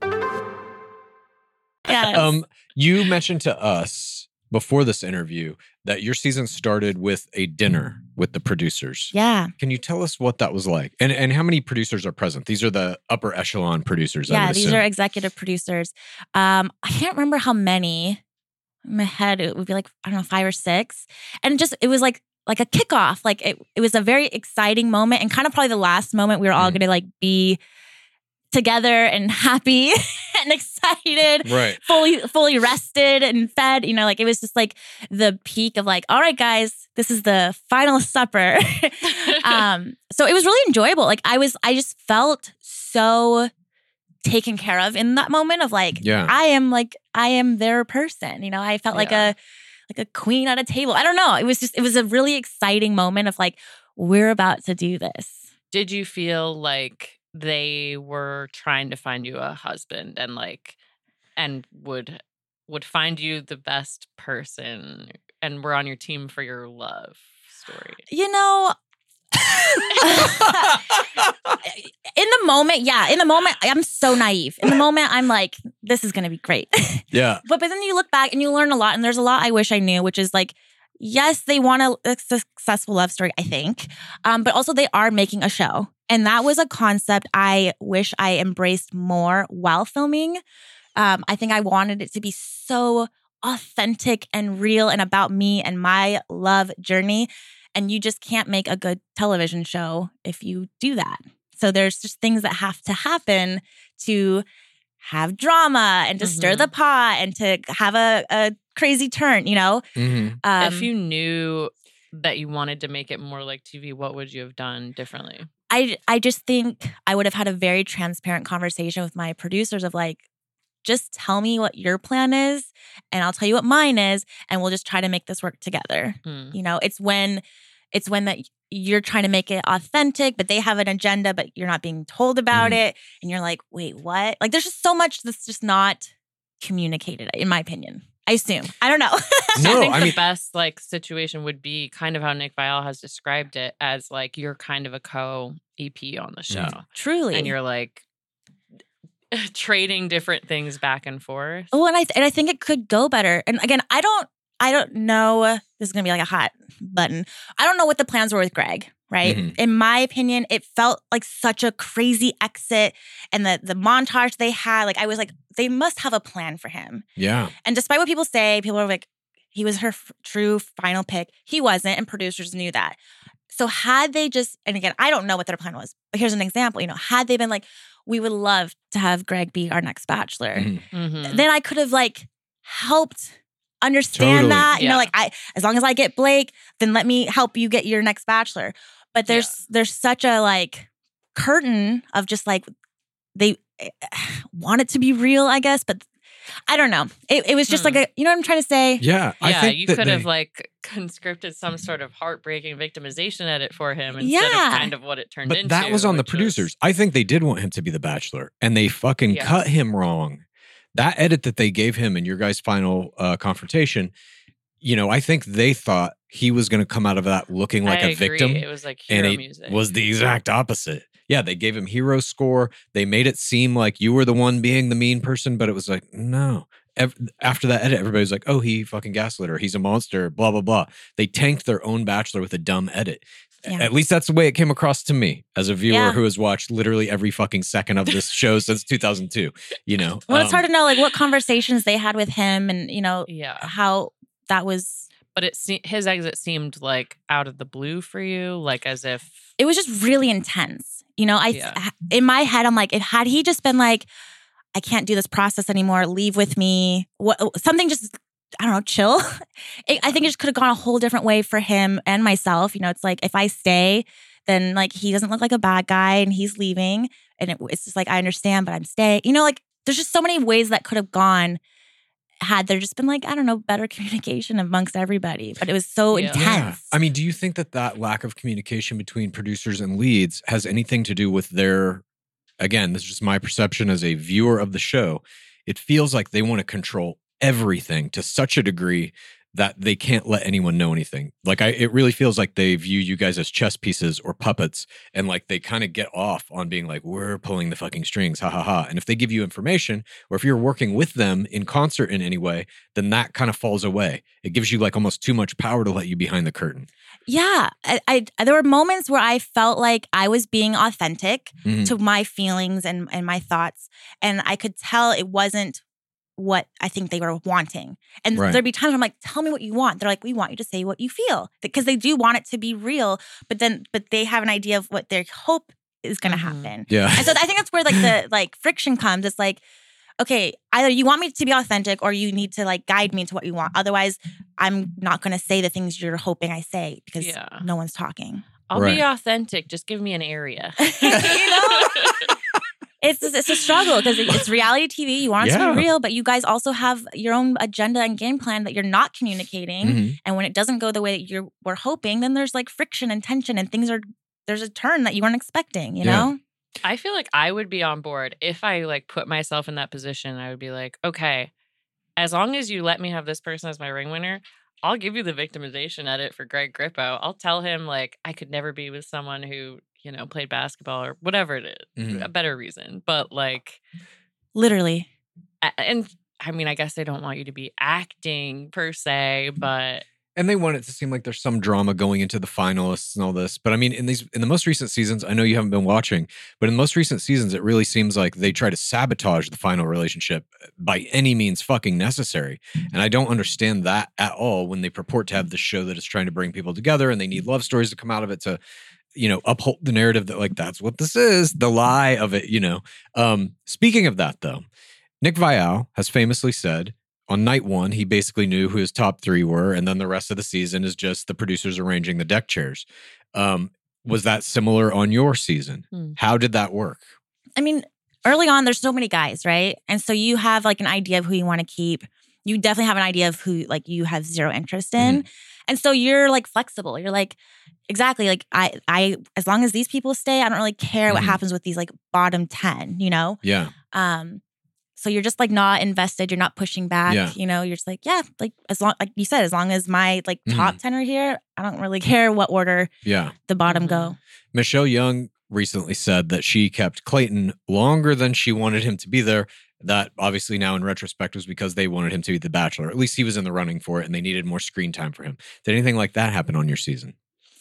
Yes. You mentioned to us before this interview that your season started with a dinner with the producers. Yeah. Can you tell us what that was like? And how many producers are present? These are the upper echelon producers. Yeah, these are executive producers. I can't remember how many. In my head, it would be like, I don't know, 5 or 6. And it was like a kickoff. Like it was a very exciting moment and kind of probably the last moment we were all going to like be together and happy and excited, right? Fully rested and fed. You know, like it was just like the peak of like, all right, guys, this is the final supper. So it was really enjoyable. Like I just felt so taken care of in that moment of like, I am their person. You know, I felt like a queen at a table. I don't know. It was a really exciting moment of like, we're about to do this. Did you feel like they were trying to find you a husband and would find you the best person and were on your team for your love story? You know, in the moment, I'm so naive. In the moment, I'm like, this is going to be great. Yeah. But then you look back and you learn a lot. And there's a lot I wish I knew, which is like, yes, they want a successful love story, I think. But also they are making a show. And that was a concept I wish I embraced more while filming. I think I wanted it to be so authentic and real and about me and my love journey. And you just can't make a good television show if you do that. So there's just things that have to happen to have drama and to stir the pot and to have a crazy turn, you know? If you knew that you wanted to make it more like TV, what would you have done differently? I just think I would have had a very transparent conversation with my producers of like, just tell me what your plan is and I'll tell you what mine is and we'll just try to make this work together. You know, it's when that you're trying to make it authentic, but they have an agenda, but you're not being told about it. And you're like, wait, what? Like there's just so much that's just not communicated, in my opinion. I assume. I don't know. No, I think the best like situation would be kind of how Nick Viall has described it as like you're kind of a co-EP on the show. Truly. And you're like trading different things back and forth. Oh, and I think it could go better. And again, I don't know. This is going to be like a hot button. I don't know what the plans were with Greg, right? In my opinion, it felt like such a crazy exit. And the montage they had, like I was like, they must have a plan for him. Yeah. And despite what people say, people are like, he was her true final pick. He wasn't, and producers knew that. So had they just, and again, I don't know what their plan was, but here's an example, you know, had they been like, we would love to have Greg be our next Bachelor, then I could have like helped understand that, you know, like as long as I get Blake, then let me help you get your next Bachelor. But there's such a like curtain of just like, they want it to be real, I guess, but I don't know. It was just like a, you know what I'm trying to say? Yeah. I think you could have like conscripted some sort of heartbreaking victimization edit for him instead of kind of what it turned into. But that was on the producers. I think they did want him to be the Bachelor and they fucking cut him wrong. That edit that they gave him in your guys' final confrontation, you know, I think they thought he was going to come out of that looking like a victim. It was like hero music. It was the exact opposite. Yeah, they gave him hero score. They made it seem like you were the one being the mean person, but it was like, no. After that edit, everybody's like, oh, he fucking gaslit her. He's a monster, blah, blah, blah. They tanked their own Bachelor with a dumb edit. Yeah. At least that's the way it came across to me as a viewer who has watched literally every fucking second of this show since 2002, you know? Well, it's hard to know like what conversations they had with him and, you know, how that was But his exit seemed like out of the blue for you, like as if it was just really intense. You know, in my head, I'm like, had he just been like, I can't do this process anymore, leave with me, something just, I don't know, chill. I think it just could have gone a whole different way for him and myself. You know, it's like, if I stay, then like he doesn't look like a bad guy and he's leaving. And it's just like, I understand, but I'm staying. You know, like there's just so many ways that could have gone had there just been like, I don't know, better communication amongst everybody. But it was so intense. Yeah. I mean, do you think that lack of communication between producers and leads has anything to do with their, again, this is just my perception as a viewer of the show. It feels like they want to control everything to such a degree that they can't let anyone know anything. Like it really feels like they view you guys as chess pieces or puppets, and like they kind of get off on being like, we're pulling the fucking strings, ha ha ha. And if they give you information, or if you're working with them in concert in any way, then that kind of falls away. It gives you like almost too much power to let you behind the curtain. Yeah, I there were moments where I felt like I was being authentic to my feelings and my thoughts, and I could tell it wasn't what I think they were wanting. And there'd be times where I'm like, tell me what you want. They're like, we want you to say what you feel. Because they do want it to be real, but they have an idea of what they hope is going to happen. Yeah. And so I think that's where like the like friction comes. It's like, okay, either you want me to be authentic or you need to like guide me to what you want. Otherwise, I'm not going to say the things you're hoping I say because no one's talking. I'll be authentic. Just give me an area. You know? It's a struggle because it's reality TV. You want it to be real, but you guys also have your own agenda and game plan that you're not communicating. And when it doesn't go the way that you were hoping, then there's like friction and tension and there's a turn that you weren't expecting, you know? I feel like I would be on board if I like put myself in that position. I would be like, okay, as long as you let me have this person as my ring winner, I'll give you the victimization edit for Greg Grippo. I'll tell him like I could never be with someone who, you know, played basketball or whatever it is, a better reason. But like, literally. And I mean, I guess they don't want you to be acting per se, but. And they want it to seem like there's some drama going into the finalists and all this. But I mean, in the most recent seasons, I know you haven't been watching, but in the most recent seasons, it really seems like they try to sabotage the final relationship by any means fucking necessary. And I don't understand that at all when they purport to have this show that is trying to bring people together and they need love stories to come out of it to, you know, uphold the narrative that like, that's what this is, the lie of it, you know. Speaking of that though, Nick Viall has famously said, on night one, he basically knew who his top three were, and then the rest of the season is just the producers arranging the deck chairs. Was that similar on your season? How did that work? I mean, early on, there's so many guys, right? And so you have like an idea of who you want to keep. You definitely have an idea of who like you have zero interest in. And so you're like flexible. You're like, exactly, like I as long as these people stay, I don't really care what happens with these like bottom 10, you know? Yeah. So you're just like not invested. You're not pushing back. You know, you're just like, yeah, like as long, like you said, as long as my like top 10 are here, I don't really care what order the bottom go. Michelle Young recently said that she kept Clayton longer than she wanted him to be there. That obviously now in retrospect was because they wanted him to be the Bachelor. At least he was in the running for it and they needed more screen time for him. Did anything like that happen on your season?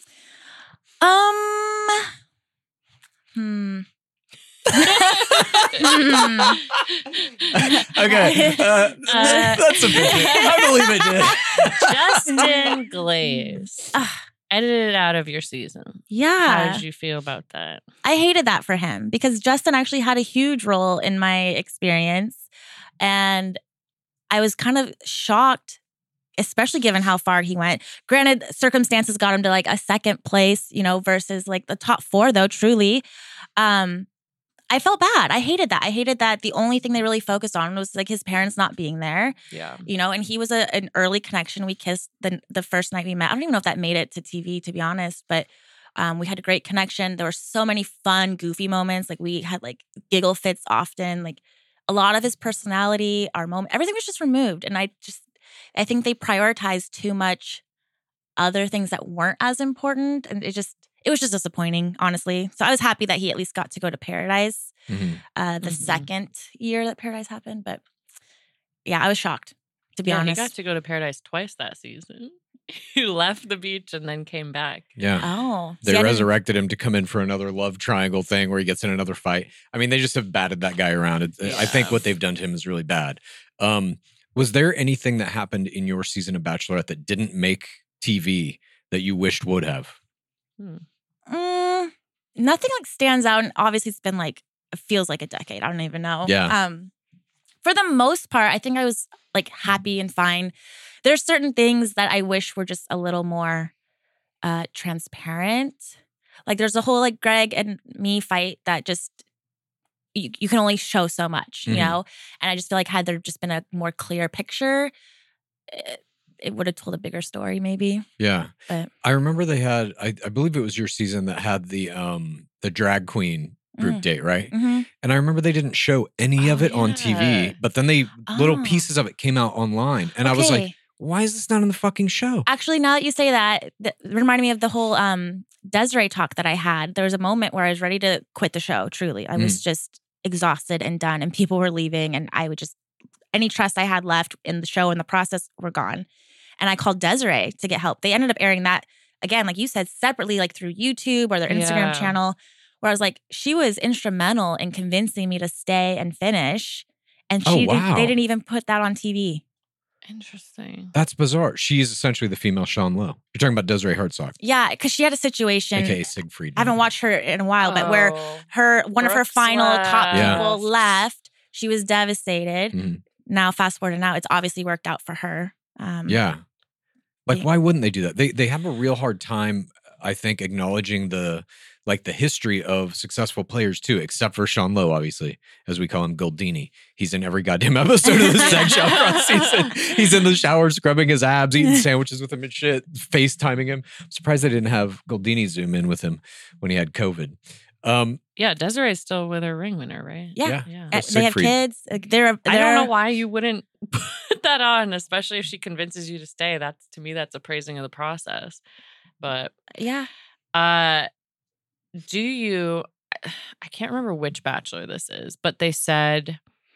Okay. That's a bit. I believe it did. Justin Glaze. Edited out of your season. Yeah. How did you feel about that? I hated that for him because Justin actually had a huge role in my experience. And I was kind of shocked, especially given how far he went. Granted, circumstances got him to like a second place, you know, versus like the top 4 though, truly. I felt bad. I hated that. I hated that the only thing they really focused on was like his parents not being there. Yeah. You know, and he was an early connection. We kissed the first night we met. I don't even know if that made it to TV, to be honest, but we had a great connection. There were so many fun, goofy moments. Like we had like giggle fits often. Like a lot of his personality, our moment, everything was just removed. And I think they prioritized too much other things that weren't as important. And it was just disappointing, honestly. So I was happy that he at least got to go to Paradise the second year that Paradise happened. But yeah, I was shocked, to be honest. He got to go to Paradise twice that season. He left the beach and then came back. Yeah. Oh. They resurrected him to come in for another love triangle thing where he gets in another fight. I mean, they just have batted that guy around. I think what they've done to him is really bad. Was there anything that happened in your season of Bachelorette that didn't make TV that you wished would have? Nothing like stands out. And obviously it's been like, it feels like a decade. I don't even know. Yeah. For the most part, I think I was like happy and fine. There's certain things that I wish were just a little more transparent. Like there's a whole like Greg and me fight that just you can only show so much, you know? And I just feel like had there just been a more clear picture, it would have told a bigger story maybe. Yeah. But I remember they had, I believe it was your season that had the drag queen group date, right? Mm-hmm. And I remember they didn't show any of it on TV, but then little pieces of it came out online. And I was like, why is this not on the fucking show? Actually, now that you say that, it reminded me of the whole Desiree talk that I had. There was a moment where I was ready to quit the show, truly. I was just exhausted and done, and people were leaving, and I would just, any trust I had left in the show and the process were gone. And I called Desiree to get help. They ended up airing that, again, like you said, separately, like through YouTube or their Instagram channel, where I was like, she was instrumental in convincing me to stay and finish. And they didn't even put that on TV. Interesting. That's bizarre. She is essentially the female Sean Lowe. You're talking about Desiree Hartsock. Yeah, because she had a situation. AKA Siegfried. I haven't watched her in a while, but where one of her final top people left, she was devastated. Now, fast forward to now, it's obviously worked out for her. Like, why wouldn't they do that? They have a real hard time, I think, acknowledging the history of successful players too, except for Sean Lowe, obviously, as we call him, Goldini. He's in every goddamn episode of the Sex Shop season. He's in the shower scrubbing his abs, eating sandwiches with him and shit, FaceTiming him. I'm surprised they didn't have Goldini zoom in with him when he had COVID. Yeah, Desiree's still with her ring winner, right? Yeah. They have kids. I don't know why you wouldn't put that on, especially if she convinces you to stay. To me, that's appraising of the process. But yeah. Do you, I can't remember which Bachelor this is, but they said,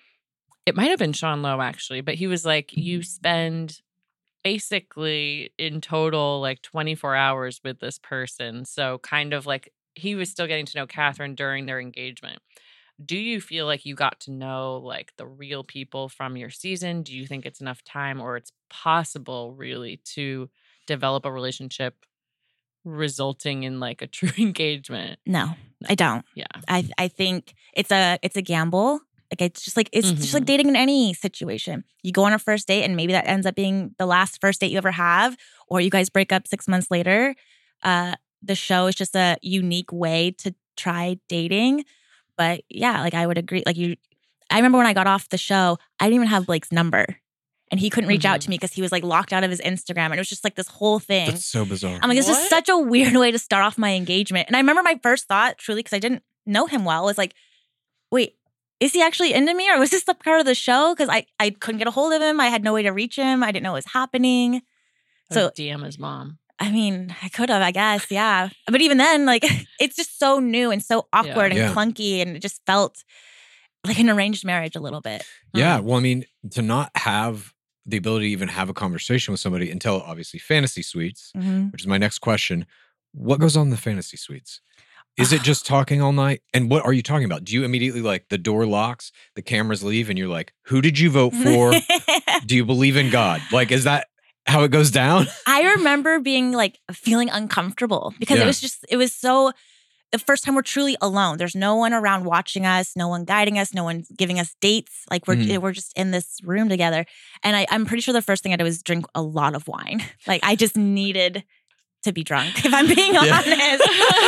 it might have been Sean Lowe actually, but he was like, you spend basically in total like 24 hours with this person. So kind of like he was still getting to know Catherine during their engagement. Do you feel like you got to know like the real people from your season? Do you think it's enough time, or it's possible really to develop a relationship resulting in like a true engagement? No, I don't. Yeah. I think it's a gamble. Like it's just like dating in any situation. You go on a first date and maybe that ends up being the last first date you ever have, or you guys break up 6 months later. The show is just a unique way to try dating. But yeah, like I would agree. Like I remember when I got off the show, I didn't even have Blake's number. And he couldn't reach out to me because he was like locked out of his Instagram. And it was just like this whole thing. That's so bizarre. I'm like, this is such a weird way to start off my engagement. And I remember my first thought, truly, because I didn't know him well, was like, wait, is he actually into me? Or was this the part of the show? Because I couldn't get a hold of him. I had no way to reach him. I didn't know what was happening. So DM his mom. I mean, I could have, I guess, yeah. But even then, like, it's just so new and so awkward and clunky. And it just felt like an arranged marriage a little bit. Yeah. Well, I mean, to not have the ability to even have a conversation with somebody until obviously fantasy suites, which is my next question. What goes on in the fantasy suites? Is it just talking all night? And what are you talking about? Do you immediately like the door locks, the cameras leave, and you're like, who did you vote for? Do you believe in God? Like, is that how it goes down? I remember being like feeling uncomfortable because it was so, the first time we're truly alone. There's no one around watching us, no one guiding us, no one giving us dates. Like we're just in this room together. And I'm pretty sure the first thing I did was drink a lot of wine. Like I just needed to be drunk, if I'm being honest.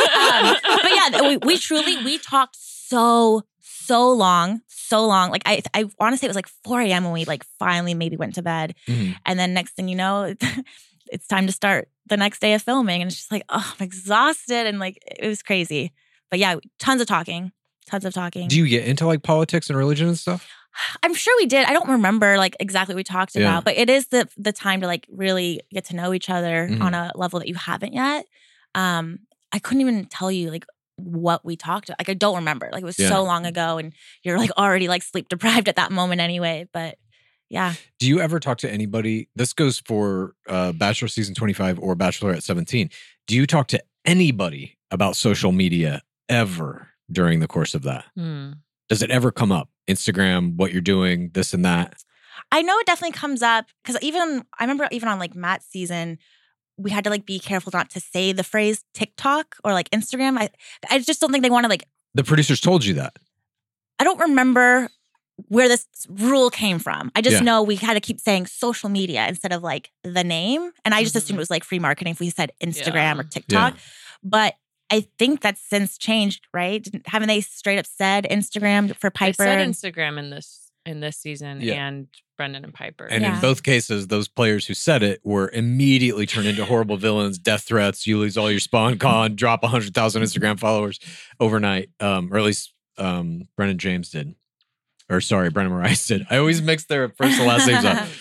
But yeah, we talked so long. Like I want to say it was like 4 a.m. when we like finally maybe went to bed. And then next thing you know, it's time to start the next day of filming. And it's just like, oh, I'm exhausted. And like, it was crazy. But yeah, tons of talking. Do you get into like politics and religion and stuff? I'm sure we did. I don't remember like exactly what we talked about, but it is the time to like really get to know each other on a level that you haven't yet. I couldn't even tell you like what we talked about. Like I don't remember. Like it was so long ago and you're like already like sleep deprived at that moment anyway. But yeah. Do you ever talk to anybody? This goes for Bachelor Season 25 or Bachelorette 17. Do you talk to anybody about social media ever during the course of that? Does it ever come up? Instagram, what you're doing, this and that? I know it definitely comes up because I remember even on like Matt's season, we had to like be careful not to say the phrase TikTok or like Instagram. I just don't think they want to like. The producers told you that. I don't remember where this rule came from. I just know we had to keep saying social media instead of like the name. And I just assumed it was like free marketing if we said Instagram or TikTok. Yeah. But I think that's since changed, right? Haven't they straight up said Instagram for Piper? They said Instagram in this season and Brendan and Piper. And in both cases, those players who said it were immediately turned into horrible villains, death threats, you lose all your spawn con, drop 100,000 Instagram followers overnight. Or at least Brendan James did. Or sorry, Brendan Moraes did. I always mix their first and last names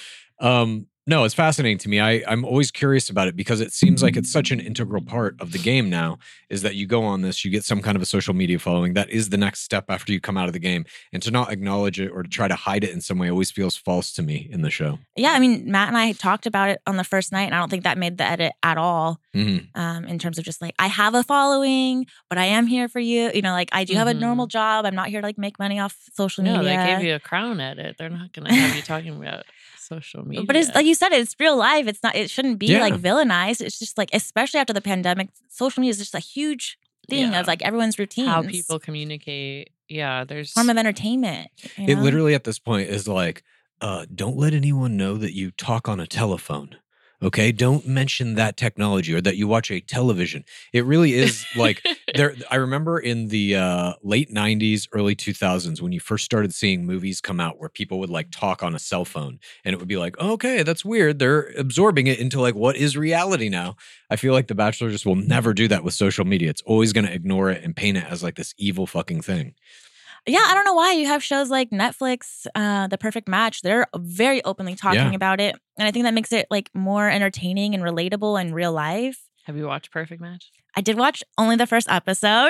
up. No, it's fascinating to me. I'm always curious about it because it seems like it's such an integral part of the game now is that you go on this, you get some kind of a social media following. That is the next step after you come out of the game. And to not acknowledge it or to try to hide it in some way always feels false to me in the show. Yeah, I mean, Matt and I talked about it on the first night, and I don't think that made the edit at all in terms of just like, I have a following, but I am here for you. You know, like I do have a normal job. I'm not here to like make money off social media. No, they gave you a crown edit. They're not going to have you talking about social media. But it's like you said, it's real life. It's not. It shouldn't be like villainized. It's just like, especially after the pandemic, social media is just a huge thing of like everyone's routines. How people communicate. Yeah, there's form of entertainment. You know? It literally at this point is like, don't let anyone know that you talk on a telephone. Okay, don't mention that technology or that you watch a television. It really is like there. I remember in the late 90s, early 2000s, when you first started seeing movies come out where people would like talk on a cell phone and it would be like, oh, okay, that's weird. They're absorbing it into like what is reality now. I feel like The Bachelor just will never do that with social media. It's always going to ignore it and paint it as like this evil fucking thing. Yeah, I don't know why. You have shows like Netflix, The Perfect Match. They're very openly talking about it. And I think that makes it like more entertaining and relatable in real life. Have you watched Perfect Match? I did watch only the first episode.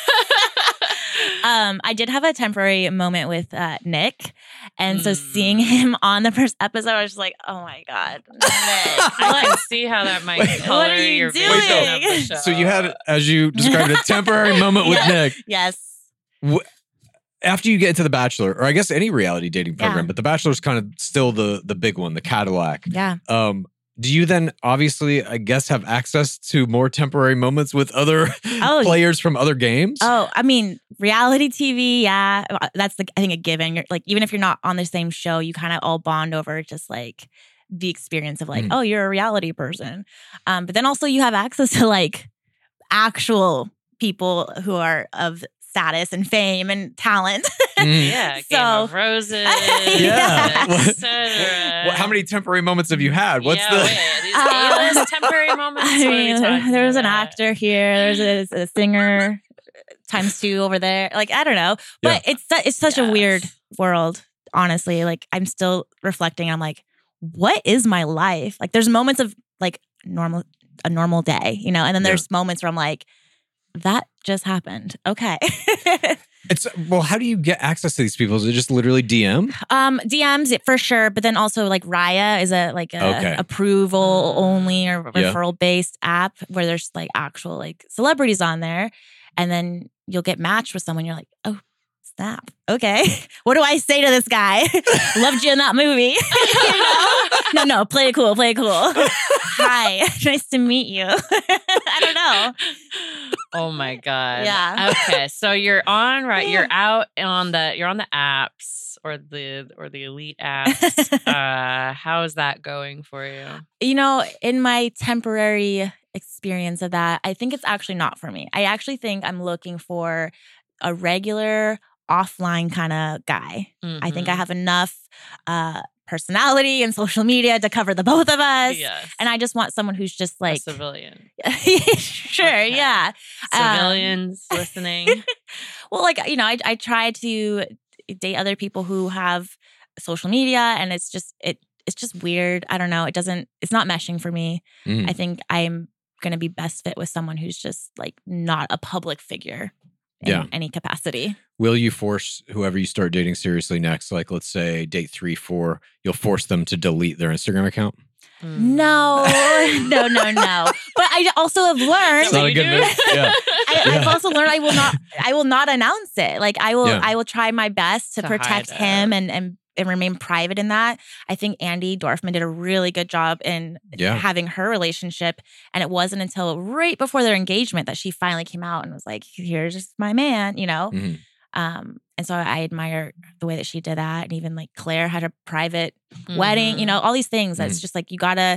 I did have a temporary moment with Nick. And so seeing him on the first episode, I was just like, oh my God, Nick. I can see how that might color what are you your doing? vision of the show. So you had, as you described, a temporary moment with Nick. Yes. After you get into The Bachelor, or I guess any reality dating program, but The Bachelor is kind of still the big one, the Cadillac. Yeah. Do you then obviously, I guess, have access to more temporary moments with other players from other games? Oh, I mean, reality TV, yeah. That's I think a given. You're, like, even if you're not on the same show, you kind of all bond over just like the experience of like, oh, you're a reality person. But then also you have access to like actual people who are of status and fame and talent. Yeah, Game of Roses. Etc. How many temporary moments have you had? What's these A-list temporary moments? I mean, there was an actor here. There's a singer ×2 over there. Like, I don't know. But it's such a weird world, honestly. Like, I'm still reflecting. I'm like, what is my life? Like, there's moments of like a normal day, you know? And then there's moments where I'm like, that just happened. Okay. Well, how do you get access to these people? Is it just literally DM? DMs for sure, but then also like Raya is a approval only or referral based app where there's like actual like celebrities on there, and then you'll get matched with someone. You're like, oh snap, okay. What do I say to this guy? Loved you in that movie. You know? No, play it cool. Hi, nice to meet you. I don't know. Oh my God. Yeah. Okay. So you're on, right? You're out on you're on the apps or the elite apps. How is that going for you? You know, in my temporary experience of that, I think it's actually not for me. I actually think I'm looking for a regular offline kind of guy. I think I have enough personality and social media to cover the both of us. Yes. And I just want someone who's just like a civilian. Sure, yeah. Civilians listening. Well, like, you know, I try to date other people who have social media, and it's just weird. I don't know. It's not meshing for me. I think I'm going to be best fit with someone who's just like not a public figure in any capacity. Will you force whoever you start dating seriously next, like let's say date 3, 4, you'll force them to delete their Instagram account? No. But I also have learned. It's not a good move. Yeah. I've also learned I will not announce it. Like I will try my best to protect him and and remain private in that. I think Andy Dorfman did a really good job in having her relationship. And it wasn't until right before their engagement that she finally came out and was like, here's my man, you know? And so I admire the way that she did that. And even like Claire had a private wedding, you know, all these things. That's just like, you gotta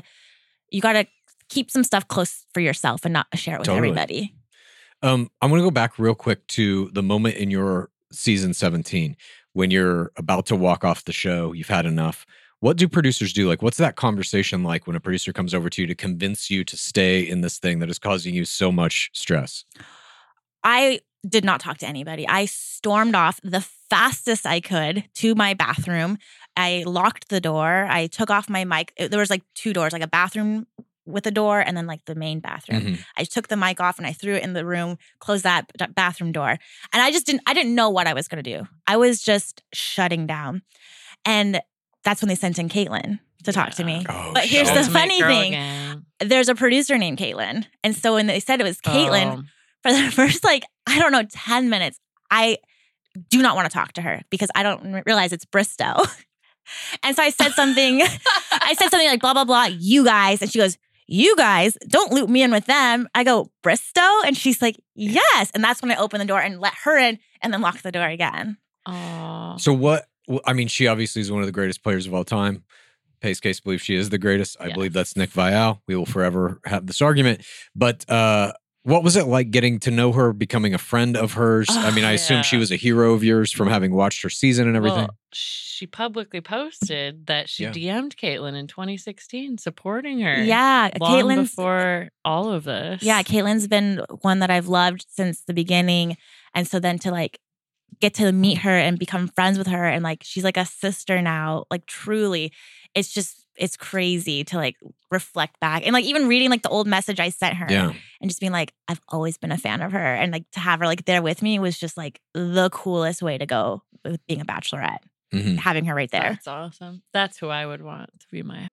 keep some stuff close for yourself and not share it with everybody. I'm going to go back real quick to the moment in your season 17 when you're about to walk off the show. You've had enough. What do producers do? Like, what's that conversation like when a producer comes over to you to convince you to stay in this thing that is causing you so much stress? I did not talk to anybody. I stormed off the fastest I could to my bathroom. I locked the door. I took off my mic. There was like 2 doors, like a bathroom with a door and then like the main bathroom. I took the mic off and I threw it in the room, closed that bathroom door. And I didn't know what I was going to do. I was just shutting down. And that's when they sent in Caitlin to talk to me. But here's the funny thing. There's a producer named Caitlin. And so when they said it was Caitlin, for the first 10 minutes, I do not want to talk to her because I don't realize it's Bristow. And so I said something, like, blah, blah, blah, you guys. And she goes, you guys, don't loop me in with them. I go, Bristow? And she's like, yes. And that's when I opened the door and let her in and then locked the door again. So she obviously is one of the greatest players of all time. Pace Case believes she is the greatest. I believe that's Nick Viall. We will forever have this argument. But what was it like getting to know her, becoming a friend of hers? I assume she was a hero of yours from having watched her season and everything. Well, she publicly posted that she DM'd Caitlin in 2016, supporting her. Yeah. Long before all of this. Yeah, Caitlin's been one that I've loved since the beginning. And so then to get to meet her and become friends with her and she's like a sister now, truly, it's crazy to reflect back and even reading the old message I sent her and just being like, I've always been a fan of her. And to have her there with me was just the coolest way to go with being a bachelorette. Having her right there. That's awesome. That's who I would want to be my.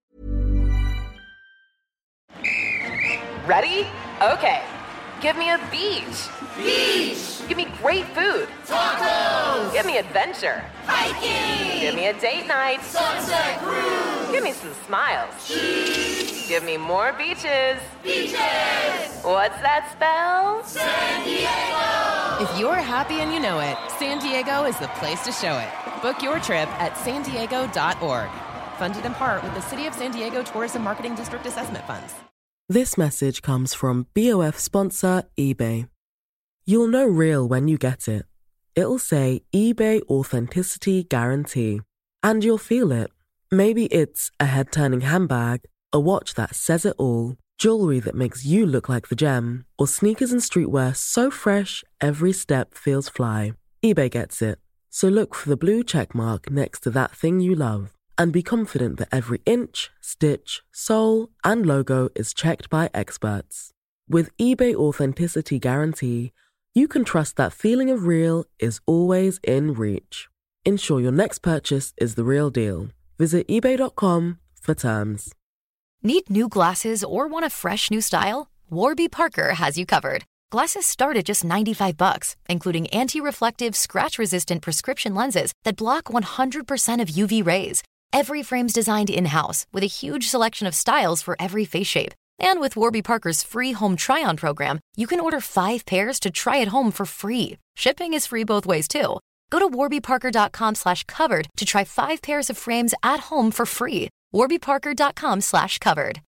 Ready? Okay. Give me a beach. Beach. Give me great food. Tacos. Give me adventure. Hiking. Give me a date night. Sunset cruise. Give me some smiles. Cheese. Give me more beaches. Beaches. What's that spell? San Diego. If you're happy and you know it, San Diego is the place to show it. Book your trip at sandiego.org. Funded in part with the City of San Diego Tourism Marketing District Assessment Funds. This message comes from BOF sponsor eBay. You'll know real when you get it. It'll say eBay Authenticity Guarantee. And you'll feel it. Maybe it's a head-turning handbag, a watch that says it all, jewelry that makes you look like the gem, or sneakers and streetwear so fresh every step feels fly. eBay gets it. So look for the blue check mark next to that thing you love. And be confident that every inch, stitch, sole, and logo is checked by experts. With eBay Authenticity Guarantee, you can trust that feeling of real is always in reach. Ensure your next purchase is the real deal. Visit eBay.com for terms. Need new glasses or want a fresh new style? Warby Parker has you covered. Glasses start at just $95, including anti-reflective, scratch-resistant prescription lenses that block 100% of UV rays. Every frame's designed in-house with a huge selection of styles for every face shape. And with Warby Parker's free home try-on program, you can order 5 pairs to try at home for free. Shipping is free both ways, too. Go to warbyparker.com/covered to try 5 pairs of frames at home for free. warbyparker.com/covered.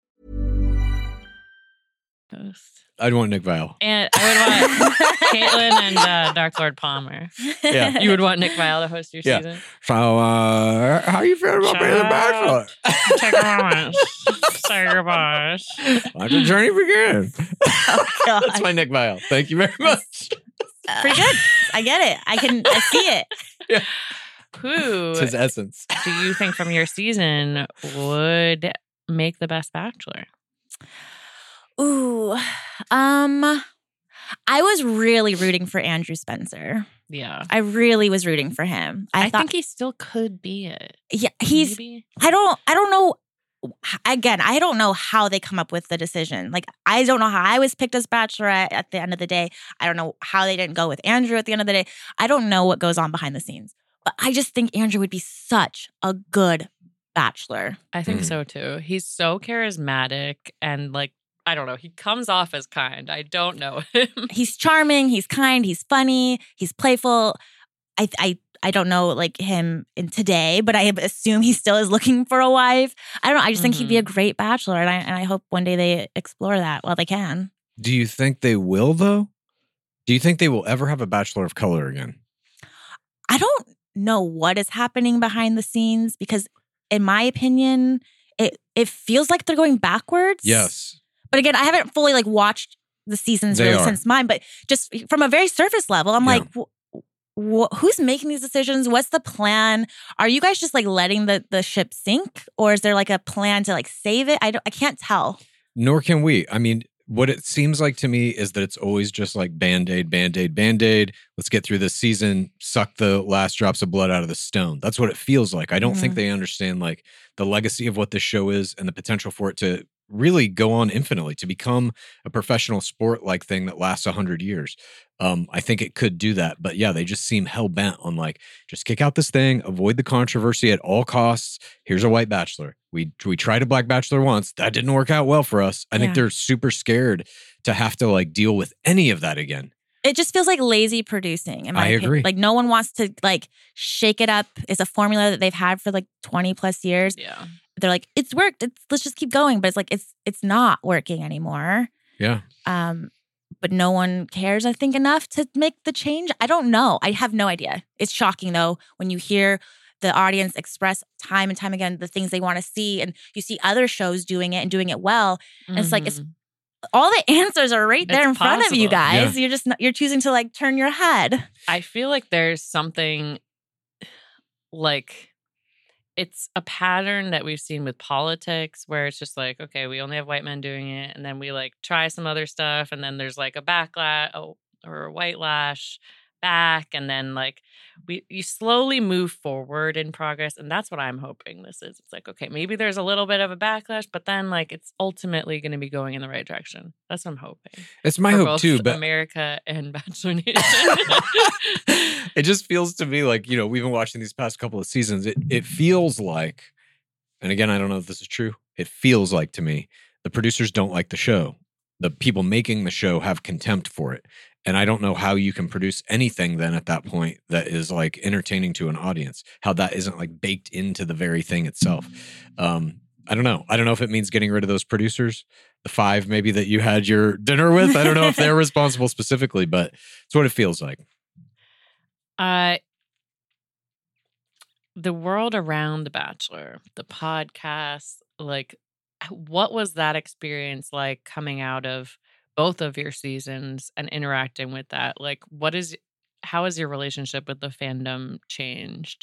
I'd want Nick Viall. And I would want Caitlin and Dark Lord Palmer. Yeah. You would want Nick Viall to host your season? So, how you feeling about being the Bachelor? Take a moment. Say goodbye. Let the journey begin. Oh, God. That's my Nick Viall. Thank you very much. Pretty good. I get it. I see it. Yeah. Who It's his essence. do you think from your season would make the best Bachelor? Ooh. I was really rooting for Andrew Spencer. Yeah. I really was rooting for him. I think he still could be it. Yeah, Maybe. I don't know. Again, I don't know how they come up with the decision. I don't know how I was picked as Bachelorette at the end of the day. I don't know how they didn't go with Andrew at the end of the day. I don't know what goes on behind the scenes. But I just think Andrew would be such a good bachelor. I think so too. He's so charismatic and like, I don't know, he comes off as kind. I don't know him. He's charming, he's kind, he's funny, he's playful. I don't know like him in today, but I assume he still is looking for a wife. I don't know. I just think he'd be a great bachelor, and I hope one day they explore that while they can. Do you think they will, though? Do you think they will ever have a bachelor of color again? I don't know what is happening behind the scenes because, in my opinion, it feels like they're going backwards. Yes. But again, I haven't fully like watched the seasons since mine, but just from a very surface level, I'm like, who's making these decisions? What's the plan? Are you guys just like letting the ship sink, or is there like a plan to like save it? I can't tell. Nor can we. I mean, what it seems like to me is that it's always just like Band-Aid, Band-Aid, Band-Aid. Let's get through this season, suck the last drops of blood out of the stone. That's what it feels like. I don't think they understand like the legacy of what this show is and the potential for it to really go on infinitely, to become a professional sport-like thing that lasts 100 years. I think it could do that. But yeah, they just seem hell-bent on like, just kick out this thing, avoid the controversy at all costs. Here's a white bachelor. We tried a black bachelor once. That didn't work out well for us. I think they're super scared to have to like deal with any of that again. It just feels like lazy producing. In my opinion. Agree. Like no one wants to like shake it up. It's a formula that they've had for like 20 plus years. Yeah. They're like, it's worked. Let's just keep going. But it's like, it's not working anymore. Yeah. But no one cares, I think, enough to make the change. I don't know. I have no idea. It's shocking, though, when you hear the audience express time and time again the things they want to see, and you see other shows doing it and doing it well. And it's like, it's all the answers are right there in front of you guys. Yeah. You're choosing to like turn your head. I feel like there's something like it's a pattern that we've seen with politics where it's just like, okay, we only have white men doing it. And then we like try some other stuff. And then there's like a backlash or a white lash back. And then like you slowly move forward in progress. And that's what I'm hoping this is. It's like, okay, maybe there's a little bit of a backlash, but then like it's ultimately going to be going in the right direction. That's what I'm hoping. It's my hope both too, but America and Bachelor Nation. It just feels to me like, we've been watching these past couple of seasons. It feels like, and again, I don't know if this is true. It feels like to me, the producers don't like the show. The people making the show have contempt for it. And I don't know how you can produce anything then at that point that is like entertaining to an audience, how that isn't like baked into the very thing itself. I don't know. I don't know if it means getting rid of those producers, the 5 maybe that you had your dinner with. I don't know if they're responsible specifically, but it's what it feels like. The world around The Bachelor, the podcast, like what was that experience like coming out of both of your seasons and interacting with that? Like how has your relationship with the fandom changed?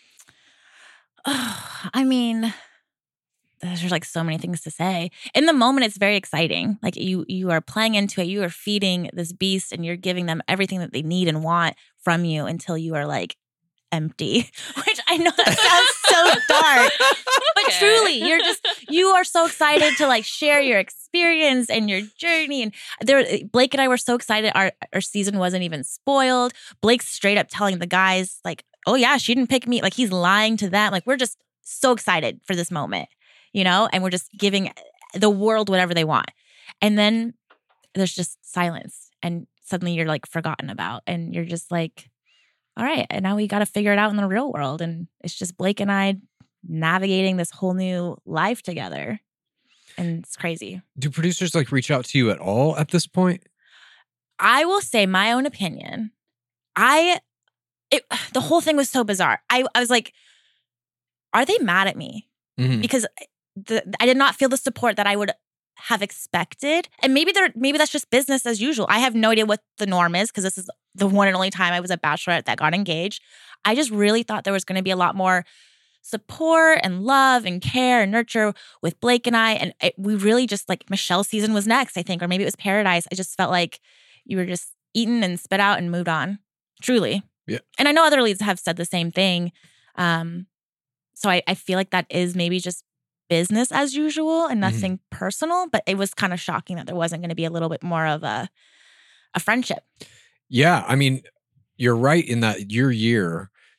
I mean, there's like so many things to say. In the moment, it's very exciting. Like you are playing into it. You are feeding this beast and you're giving them everything that they need and want from you until you are like empty, which I know that sounds so dark, but truly you are so excited to like share your experience and your journey. And Blake and I were so excited. Our season wasn't even spoiled. Blake's straight up telling the guys like, oh yeah, she didn't pick me. Like he's lying to them. Like we're just so excited for this moment, and we're just giving the world whatever they want. And then there's just silence and suddenly you're like forgotten about and you're just like, all right, and now we got to figure it out in the real world. And it's just Blake and I navigating this whole new life together. And it's crazy. Do producers like reach out to you at all at this point? I will say my own opinion. The whole thing was so bizarre. I was like, are they mad at me? Mm-hmm. Because I did not feel the support that I would have expected. And maybe that's just business as usual. I have no idea what the norm is because this is the one and only time I was a bachelorette that got engaged. I just really thought there was going to be a lot more support and love and care and nurture with Blake and I. And we really just like Michelle's season was next, I think, or maybe it was Paradise. I just felt like you were just eaten and spit out and moved on. Truly. Yeah. And I know other leads have said the same thing. So I feel like that is maybe just business as usual and nothing personal, but it was kind of shocking that there wasn't going to be a little bit more of a friendship. Yeah, I mean, you're right in that your year,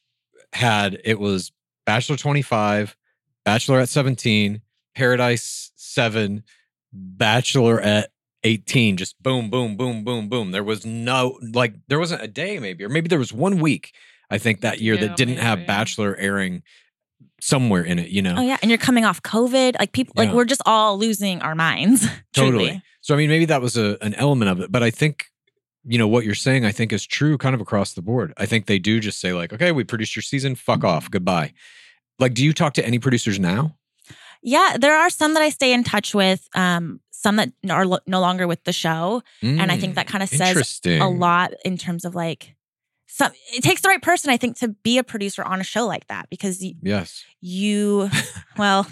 it was Bachelor 25, Bachelorette 17, Paradise 7, Bachelorette 18, just boom, boom, boom, boom, boom. There was there wasn't a day maybe, or maybe there was 1 week, I think that year that didn't have Bachelor airing somewhere in it, you know? Oh yeah. And you're coming off COVID. Like people, like we're just all losing our minds. Totally. Truly. So, I mean, maybe that was an element of it, but I think, you know, what you're saying, I think is true kind of across the board. I think they do just say like, okay, we produced your season, fuck off, goodbye. Like, do you talk to any producers now? Yeah, there are some that I stay in touch with, some that are no longer with the show. And I think that kind of says a lot in terms of like, it takes the right person, I think, to be a producer on a show like that because you have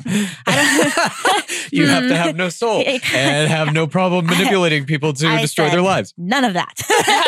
to have no soul and have no problem manipulating people to destroy their lives. None of that.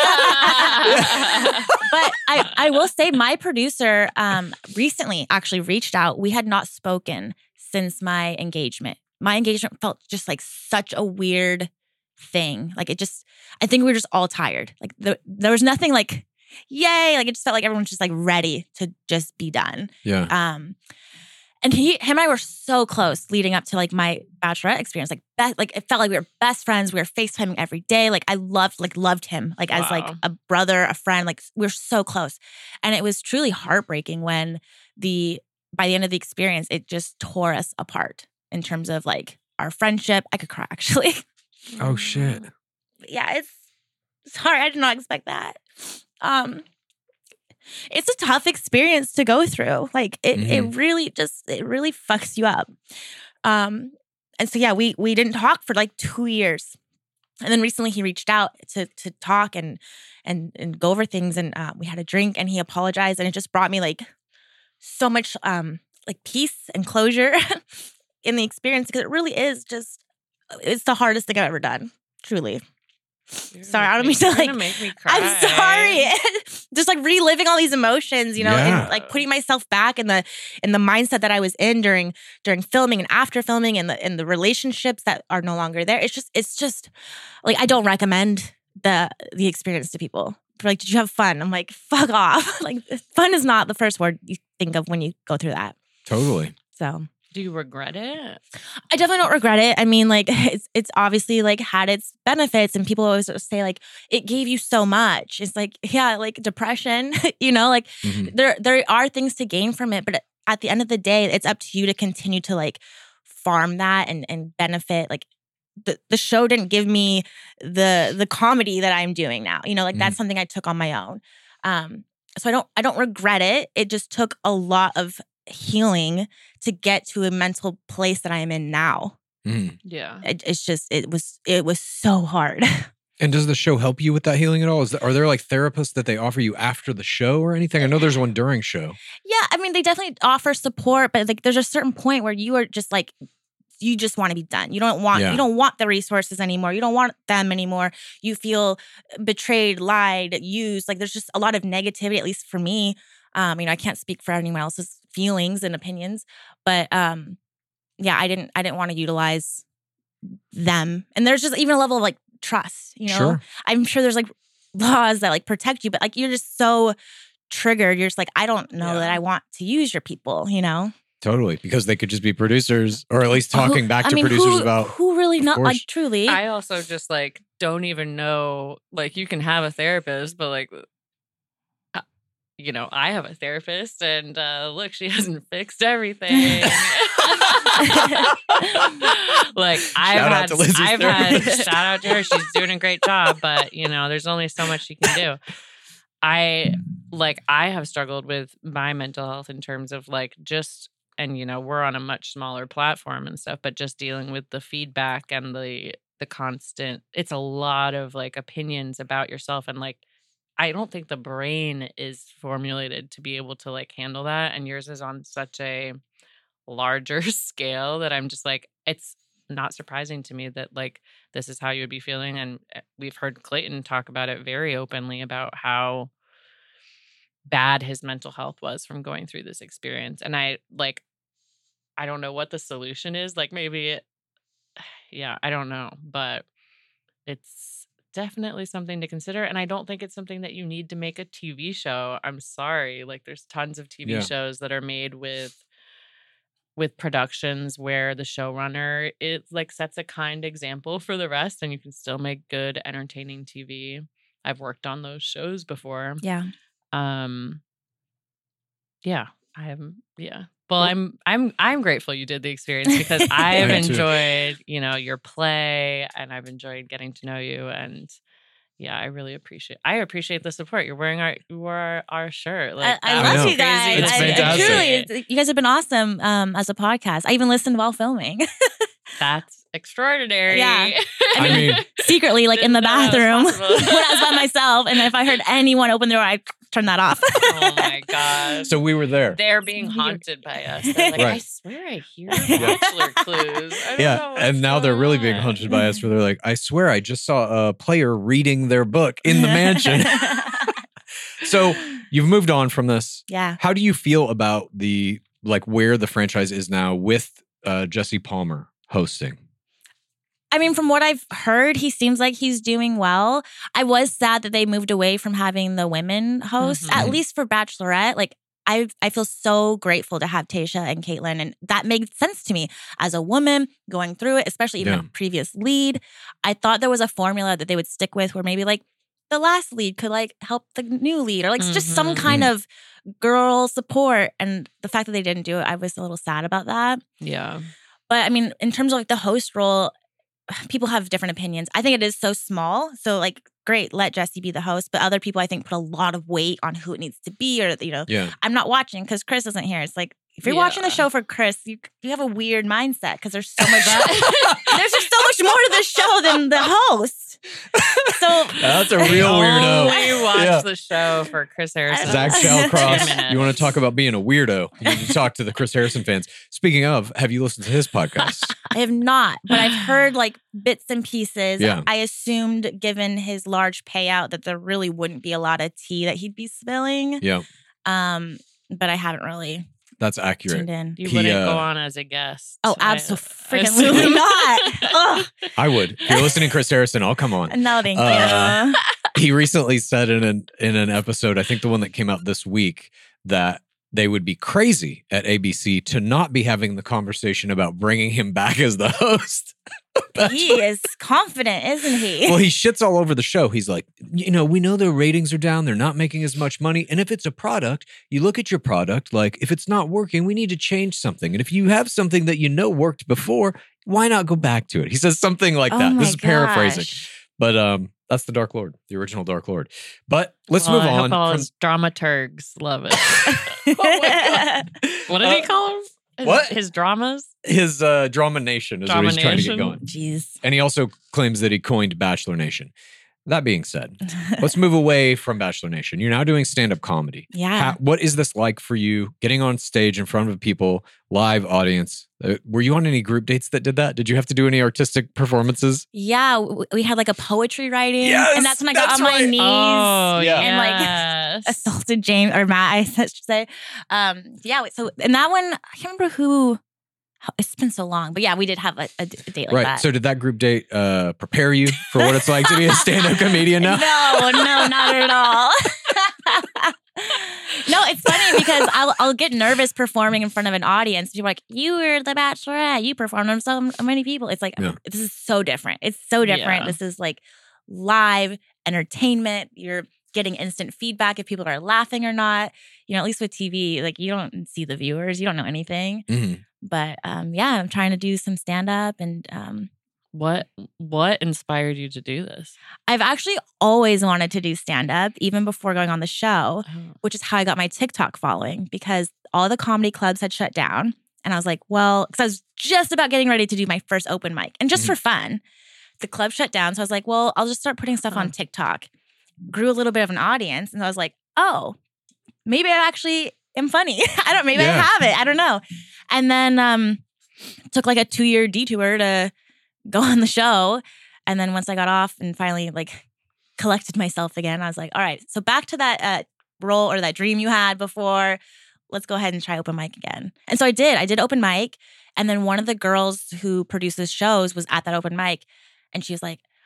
But I will say my producer recently actually reached out. We had not spoken since my engagement. My engagement felt just like such a weird thing. Like I think we were just all tired. Like there was nothing like, yay. Like it just felt like everyone's just like ready to just be done. Yeah. And him and I were so close leading up to like my Bachelorette experience. Like it felt like we were best friends. We were FaceTiming every day. Like I loved him like as like a brother, a friend. Like we're so close. And it was truly heartbreaking when by the end of the experience, it just tore us apart in terms of like our friendship. I could cry actually. Oh shit. Yeah, it's hard. I did not expect that. It's a tough experience to go through. Like it really fucks you up. And so yeah, we didn't talk for like 2 years. And then recently he reached out to talk and go over things, and we had a drink and he apologized, and it just brought me like so much like peace and closure in the experience, because it really is it's the hardest thing I've ever done. Truly. Sorry, I don't mean to like make me cry. I'm sorry. Just like reliving all these emotions, you know, and like putting myself back in the mindset that I was in during filming and after filming, and the relationships that are no longer there. It's just like I don't recommend the experience to people. They're like, did you have fun? I'm like, fuck off. Like fun is not the first word you think of when you go through that. Totally. So do you regret it? I definitely don't regret it. I mean, like it's obviously like had its benefits, and people always say like it gave you so much. It's like, yeah, like depression, you know, like there are things to gain from it, but at the end of the day, it's up to you to continue to like farm that and benefit. Like the show didn't give me the comedy that I'm doing now. You know, like that's something I took on my own. So I don't regret it. It just took a lot of healing to get to a mental place that I am in now. Yeah. It was so hard. And does the show help you with that healing at all? Are there like therapists that they offer you after the show or anything? I know there's one during show. Yeah, I mean, they definitely offer support, but like there's a certain point where you are just like, you just want to be done. You don't want the resources anymore. You don't want them anymore. You feel betrayed, lied, used. Like there's just a lot of negativity, at least for me. You know, I can't speak for anyone else's feelings and opinions, but yeah, I didn't want to utilize them. And there's just even a level of like trust, you know? Sure. I'm sure there's like laws that like protect you, but like you're just so triggered. You're just like, I don't know that I want to use your people, you know? Totally, because they could just be producers, or at least talking back to producers about who really know, like truly. I also just like don't even know. Like you can have a therapist, but like, you know, I have a therapist, and look, she hasn't fixed everything. Like I've had shout out to her. She's doing a great job, but you know, there's only so much she can do. I have struggled with my mental health in terms of like just. And, you know, we're on a much smaller platform and stuff, but just dealing with the feedback and the constant, it's a lot of like opinions about yourself. And like, I don't think the brain is formulated to be able to like handle that. And yours is on such a larger scale that I'm just like, it's not surprising to me that like, this is how you would be feeling. And we've heard Clayton talk about it very openly about how bad his mental health was from going through this experience. And I don't know what the solution is. Like maybe I don't know, but definitely something to consider. And I don't think it's something that you need to make a TV show. I'm sorry. Like there's tons of TV shows that are made with productions where the showrunner sets a kind example for the rest, and you can still make good, entertaining TV. I've worked on those shows before. Yeah. Yeah. Well, I'm grateful you did the experience because I've enjoyed, your play, and I've enjoyed getting to know you, and yeah, I appreciate the support. You're wearing our shirt. Like I love you guys. It's fantastic. Truly, you guys have been awesome as a podcast. I even listened while filming. That's extraordinary. Yeah. I mean secretly, like in the bathroom when I was by myself, and if I heard anyone open the door, I'd turn that off. Oh my God. So we were there. They're being haunted by us. They're like, I swear I hear Bachelor clues. I don't know and now they're really being haunted by us, where they're like, I swear I just saw a player reading their book in the mansion. So you've moved on from this. Yeah. How do you feel about where the franchise is now with Jesse Palmer hosting? I mean, from what I've heard, he seems like he's doing well. I was sad that they moved away from having the women hosts, at least for Bachelorette. Like, I feel so grateful to have Tayshia and Kaitlyn, and that made sense to me as a woman going through it, especially even a previous lead. I thought there was a formula that they would stick with where maybe like the last lead could like help the new lead, or like just some kind of girl support. And the fact that they didn't do it, I was a little sad about that. Yeah. But I mean, in terms of like the host role, people have different opinions. I think it is so small. So like, great, let Jesse be the host. But other people, I think, put a lot of weight on who it needs to be. Or, I'm not watching because Chris isn't here. It's like, if you're watching the show for Chris, you have a weird mindset because there's so much there's just so much more to the show than the host. So that's a real weirdo. We watch the show for Chris Harrison. Zach Shallcross, you want to talk about being a weirdo? You need to talk to the Chris Harrison fans. Speaking of, have you listened to his podcast? I have not, but I've heard like bits and pieces. Yeah. I assumed, given his large payout, that there really wouldn't be a lot of tea that he'd be spilling. Yeah. But I haven't really. That's accurate. Tuned in. You wouldn't go on as a guest. Oh, absolutely not. I would. If you're listening, Chris Harrison, I'll come on. No, thank you. He recently said in an episode, I think the one that came out this week, that they would be crazy at ABC to not be having the conversation about bringing him back as the host. He is confident, isn't he? Well, he shits all over the show. He's like, we know their ratings are down. They're not making as much money. And if it's a product, you look at your product, like if it's not working, we need to change something. And if you have something that worked before, why not go back to it? He says something like that. This is paraphrasing. But that's the Dark Lord, the original Dark Lord. But let's move on. I hope all his dramaturgs love it. Oh my God. What did he call him? His dramas? His Drama Nation is what he's trying to get going. Jeez. And he also claims that he coined Bachelor Nation. That being said, let's move away from Bachelor Nation. You're now doing stand-up comedy. Yeah. What is this like for you, getting on stage in front of people, live audience? Were you on any group dates that did that? Did you have to do any artistic performances? Yeah, we had like a poetry writing. Yes, and that's when I got on my knees and like assaulted James, or Matt, I should say. So in that one, I can't remember who. It's been so long, but yeah, we did have a date like that. So did that group date prepare you for what it's like to be a stand-up comedian now? No, not at all. No, it's funny because I'll get nervous performing in front of an audience. People are like, you were the Bachelorette. You performed in so many people. It's like, this is so different. It's so different. Yeah. This is like live entertainment. You're getting instant feedback if people are laughing or not. At least with TV, like you don't see the viewers. You don't know anything. Mm-hmm. But I'm trying to do some stand-up and What inspired you to do this? I've actually always wanted to do stand-up, even before going on the show, which is how I got my TikTok following, because all the comedy clubs had shut down. And I was like, well, because I was just about getting ready to do my first open mic. And just for fun, the club shut down. So I was like, well, I'll just start putting stuff on TikTok. Grew a little bit of an audience. And I was like, oh, maybe I actually am funny. Maybe I have it. I don't know. And then took like a 2-year detour to go on the show. And then once I got off and finally like collected myself again, I was like, all right, so back to that role or that dream you had before. Let's go ahead and try open mic again. And so I did open mic. And then one of the girls who produces shows was at that open mic. And she was like,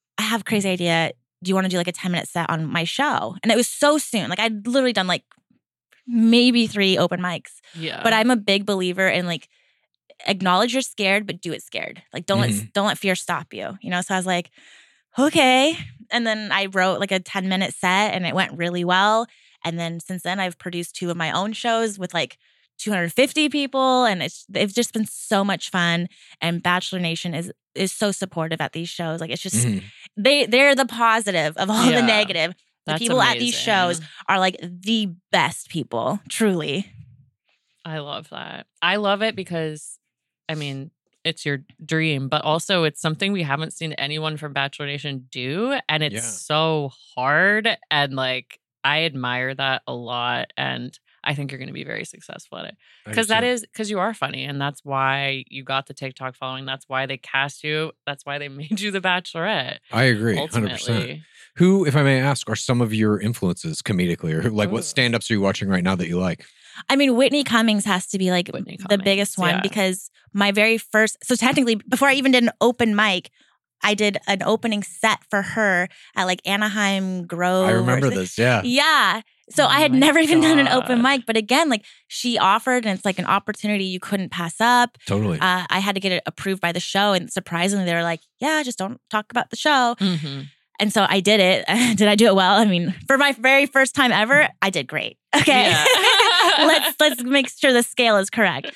I have a crazy idea. Do you want to do like a 10-minute set on my show? And it was so soon. Like I'd literally done like maybe 3 open mics. Yeah. But I'm a big believer in like acknowledge you're scared, but do it scared. Like don't let fear stop you. You know? So I was like, okay. And then I wrote like a 10-minute set and it went really well. And then since then I've produced 2 of my own shows with like 250 people. And it's just been so much fun. And Bachelor Nation is so supportive at these shows. Like it's just they're the positive of all the negative. The people at these shows are like the best people, truly. I love that. I love it because, I mean, it's your dream, but also it's something we haven't seen anyone from Bachelor Nation do. And it's so hard. And like, I admire that a lot. And I think you're going to be very successful at it. Because you are funny. And that's why you got the TikTok following. That's why they cast you. That's why they made you the Bachelorette. I agree, ultimately. 100%. Who, if I may ask, are some of your influences comedically? Or like what stand-ups are you watching right now that you like? I mean, Whitney Cummings has to be like the biggest one because my very first, so technically before I even did an open mic, I did an opening set for her at like Anaheim Grove. I remember this, yeah. Yeah. So I had never even done an open mic. But again, like she offered and it's like an opportunity you couldn't pass up. Totally. I had to get it approved by the show. And surprisingly, they were like, yeah, just don't talk about the show. Mm-hmm. And so I did it. Did I do it well? I mean, for my very first time ever, I did great. Okay. Yeah. let's make sure the scale is correct.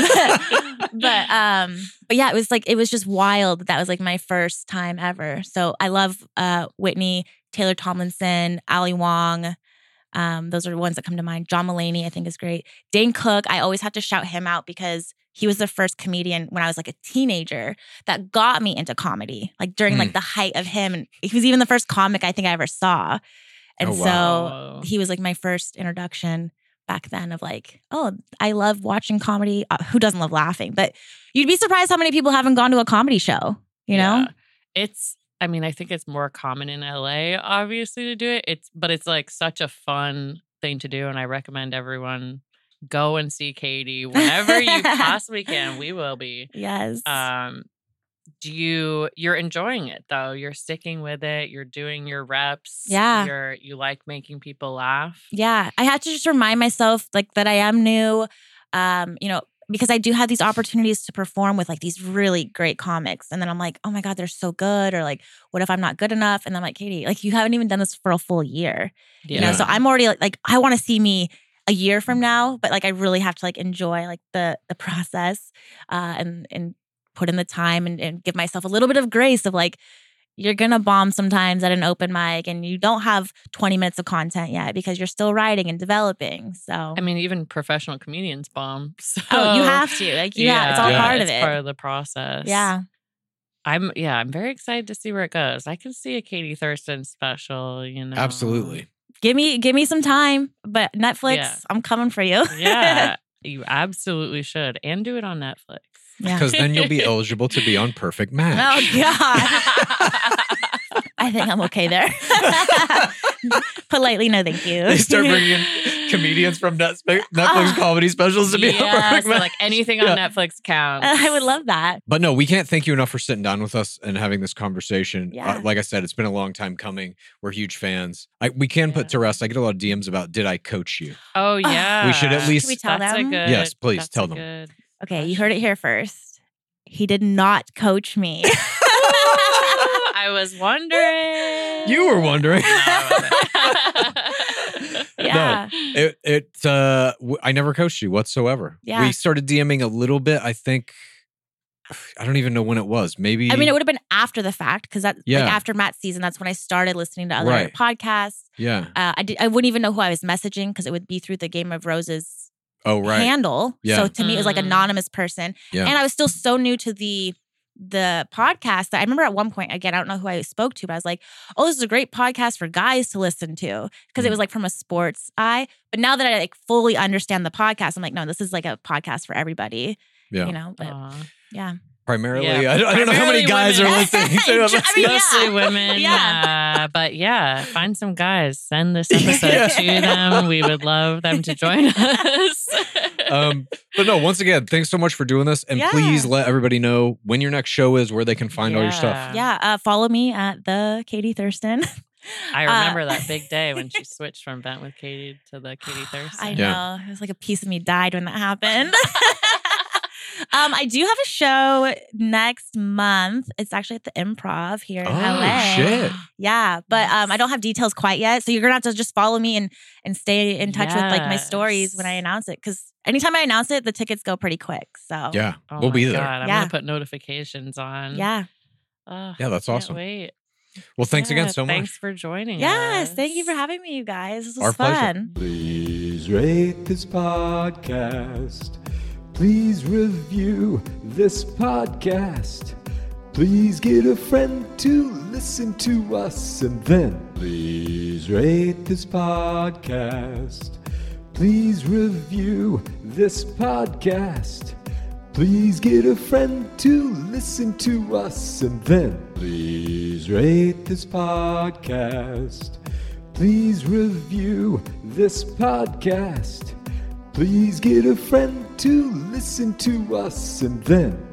But yeah, it was just wild. That was like my first time ever. So I love Whitney, Taylor Tomlinson, Ali Wong. Those are the ones that come to mind. John Mulaney, I think, is great. Dane Cook, I always have to shout him out because he was the first comedian when I was like a teenager that got me into comedy, like during like the height of him. And he was even the first comic I think I ever saw. And so he was like my first introduction back then of like, oh, I love watching comedy. Who doesn't love laughing? But you'd be surprised how many people haven't gone to a comedy show, you know? I mean, I think it's more common in LA, obviously, to do it. But it's like such a fun thing to do. And I recommend everyone go and see Katie whenever you possibly can. We will be. Yes. You're enjoying it though. You're sticking with it. You're doing your reps. Yeah. You like making people laugh. Yeah. I had to just remind myself like that I am new, because I do have these opportunities to perform with like these really great comics. And then I'm like, oh my God, they're so good. Or like, what if I'm not good enough? And I'm like, Katie, like you haven't even done this for a full year. Yeah. You know, so I'm already like I want to see me a year from now, but like I really have to like enjoy like the process and put in the time and give myself a little bit of grace of like, you're going to bomb sometimes at an open mic and you don't have 20 minutes of content yet because you're still writing and developing. So, I mean, even professional comedians bomb. So. Oh, you have to. Like, it's all part of it. It's part of the process. Yeah. I'm very excited to see where it goes. I can see a Katie Thurston special, you know. Absolutely. Give me some time, but Netflix, I'm coming for you. Yeah, you absolutely should. And do it on Netflix. Because then you'll be eligible to be on Perfect Match. Oh, God. I think I'm okay there. Politely, no thank you. They start bringing in comedians from Netflix comedy specials to be on Perfect so Match. like anything on Netflix counts. I would love that. But no, we can't thank you enough for sitting down with us and having this conversation. Yeah. Like I said, it's been a long time coming. We're huge fans. We can put to rest. I get a lot of DMs about, did I coach you? Oh, yeah. We should at least. Should we tell them? Yes, please tell them. Okay, you heard it here first. He did not coach me. I was wondering. You were wondering. Yeah. No, I never coached you whatsoever. Yeah. We started DMing a little bit, I think. I don't even know when it was. Maybe. I mean, it would have been after the fact because like after Matt's season, that's when I started listening to other podcasts. Yeah. I wouldn't even know who I was messaging because it would be through the Game of Roses handle. Yeah. So to me, it was like anonymous person. Yeah. And I was still so new to the podcast that I remember at one point, again, I don't know who I spoke to, but I was like, oh, this is a great podcast for guys to listen to because it was like from a sports eye. But now that I like fully understand the podcast, I'm like, no, this is like a podcast for everybody. Yeah. You know, but yeah. primarily. Yeah, I don't know how many guys women. are listening to us. Mostly women. Yeah. But yeah, find some guys. Send this episode to them. We would love them to join us. But no, once again, thanks so much for doing this. And please let everybody know when your next show is, where they can find all your stuff. Yeah. Follow me at the Katie Thurston. I remember that big day when she switched from Bent with Katie to the Katie Thurston. I know. It was like a piece of me died when that happened. I do have a show next month. It's actually at the Improv here in LA. Shit. Yeah, but I don't have details quite yet. So you're gonna have to just follow me and stay in touch with like my stories when I announce it. Because anytime I announce it, the tickets go pretty quick. So yeah, we'll be there. I'm gonna put notifications on. Yeah. Yeah, that's awesome. Wait. Well, thanks again so much. Thanks for joining us. Yes, thank you for having me, you guys. This was Our pleasure. fun. Please rate this podcast. Please review this podcast. Please get a friend to listen to us. And then please rate this podcast. Please review this podcast. Please get a friend to listen to us. And then please rate this podcast. Please review this podcast. Please get a friend to listen to us. And then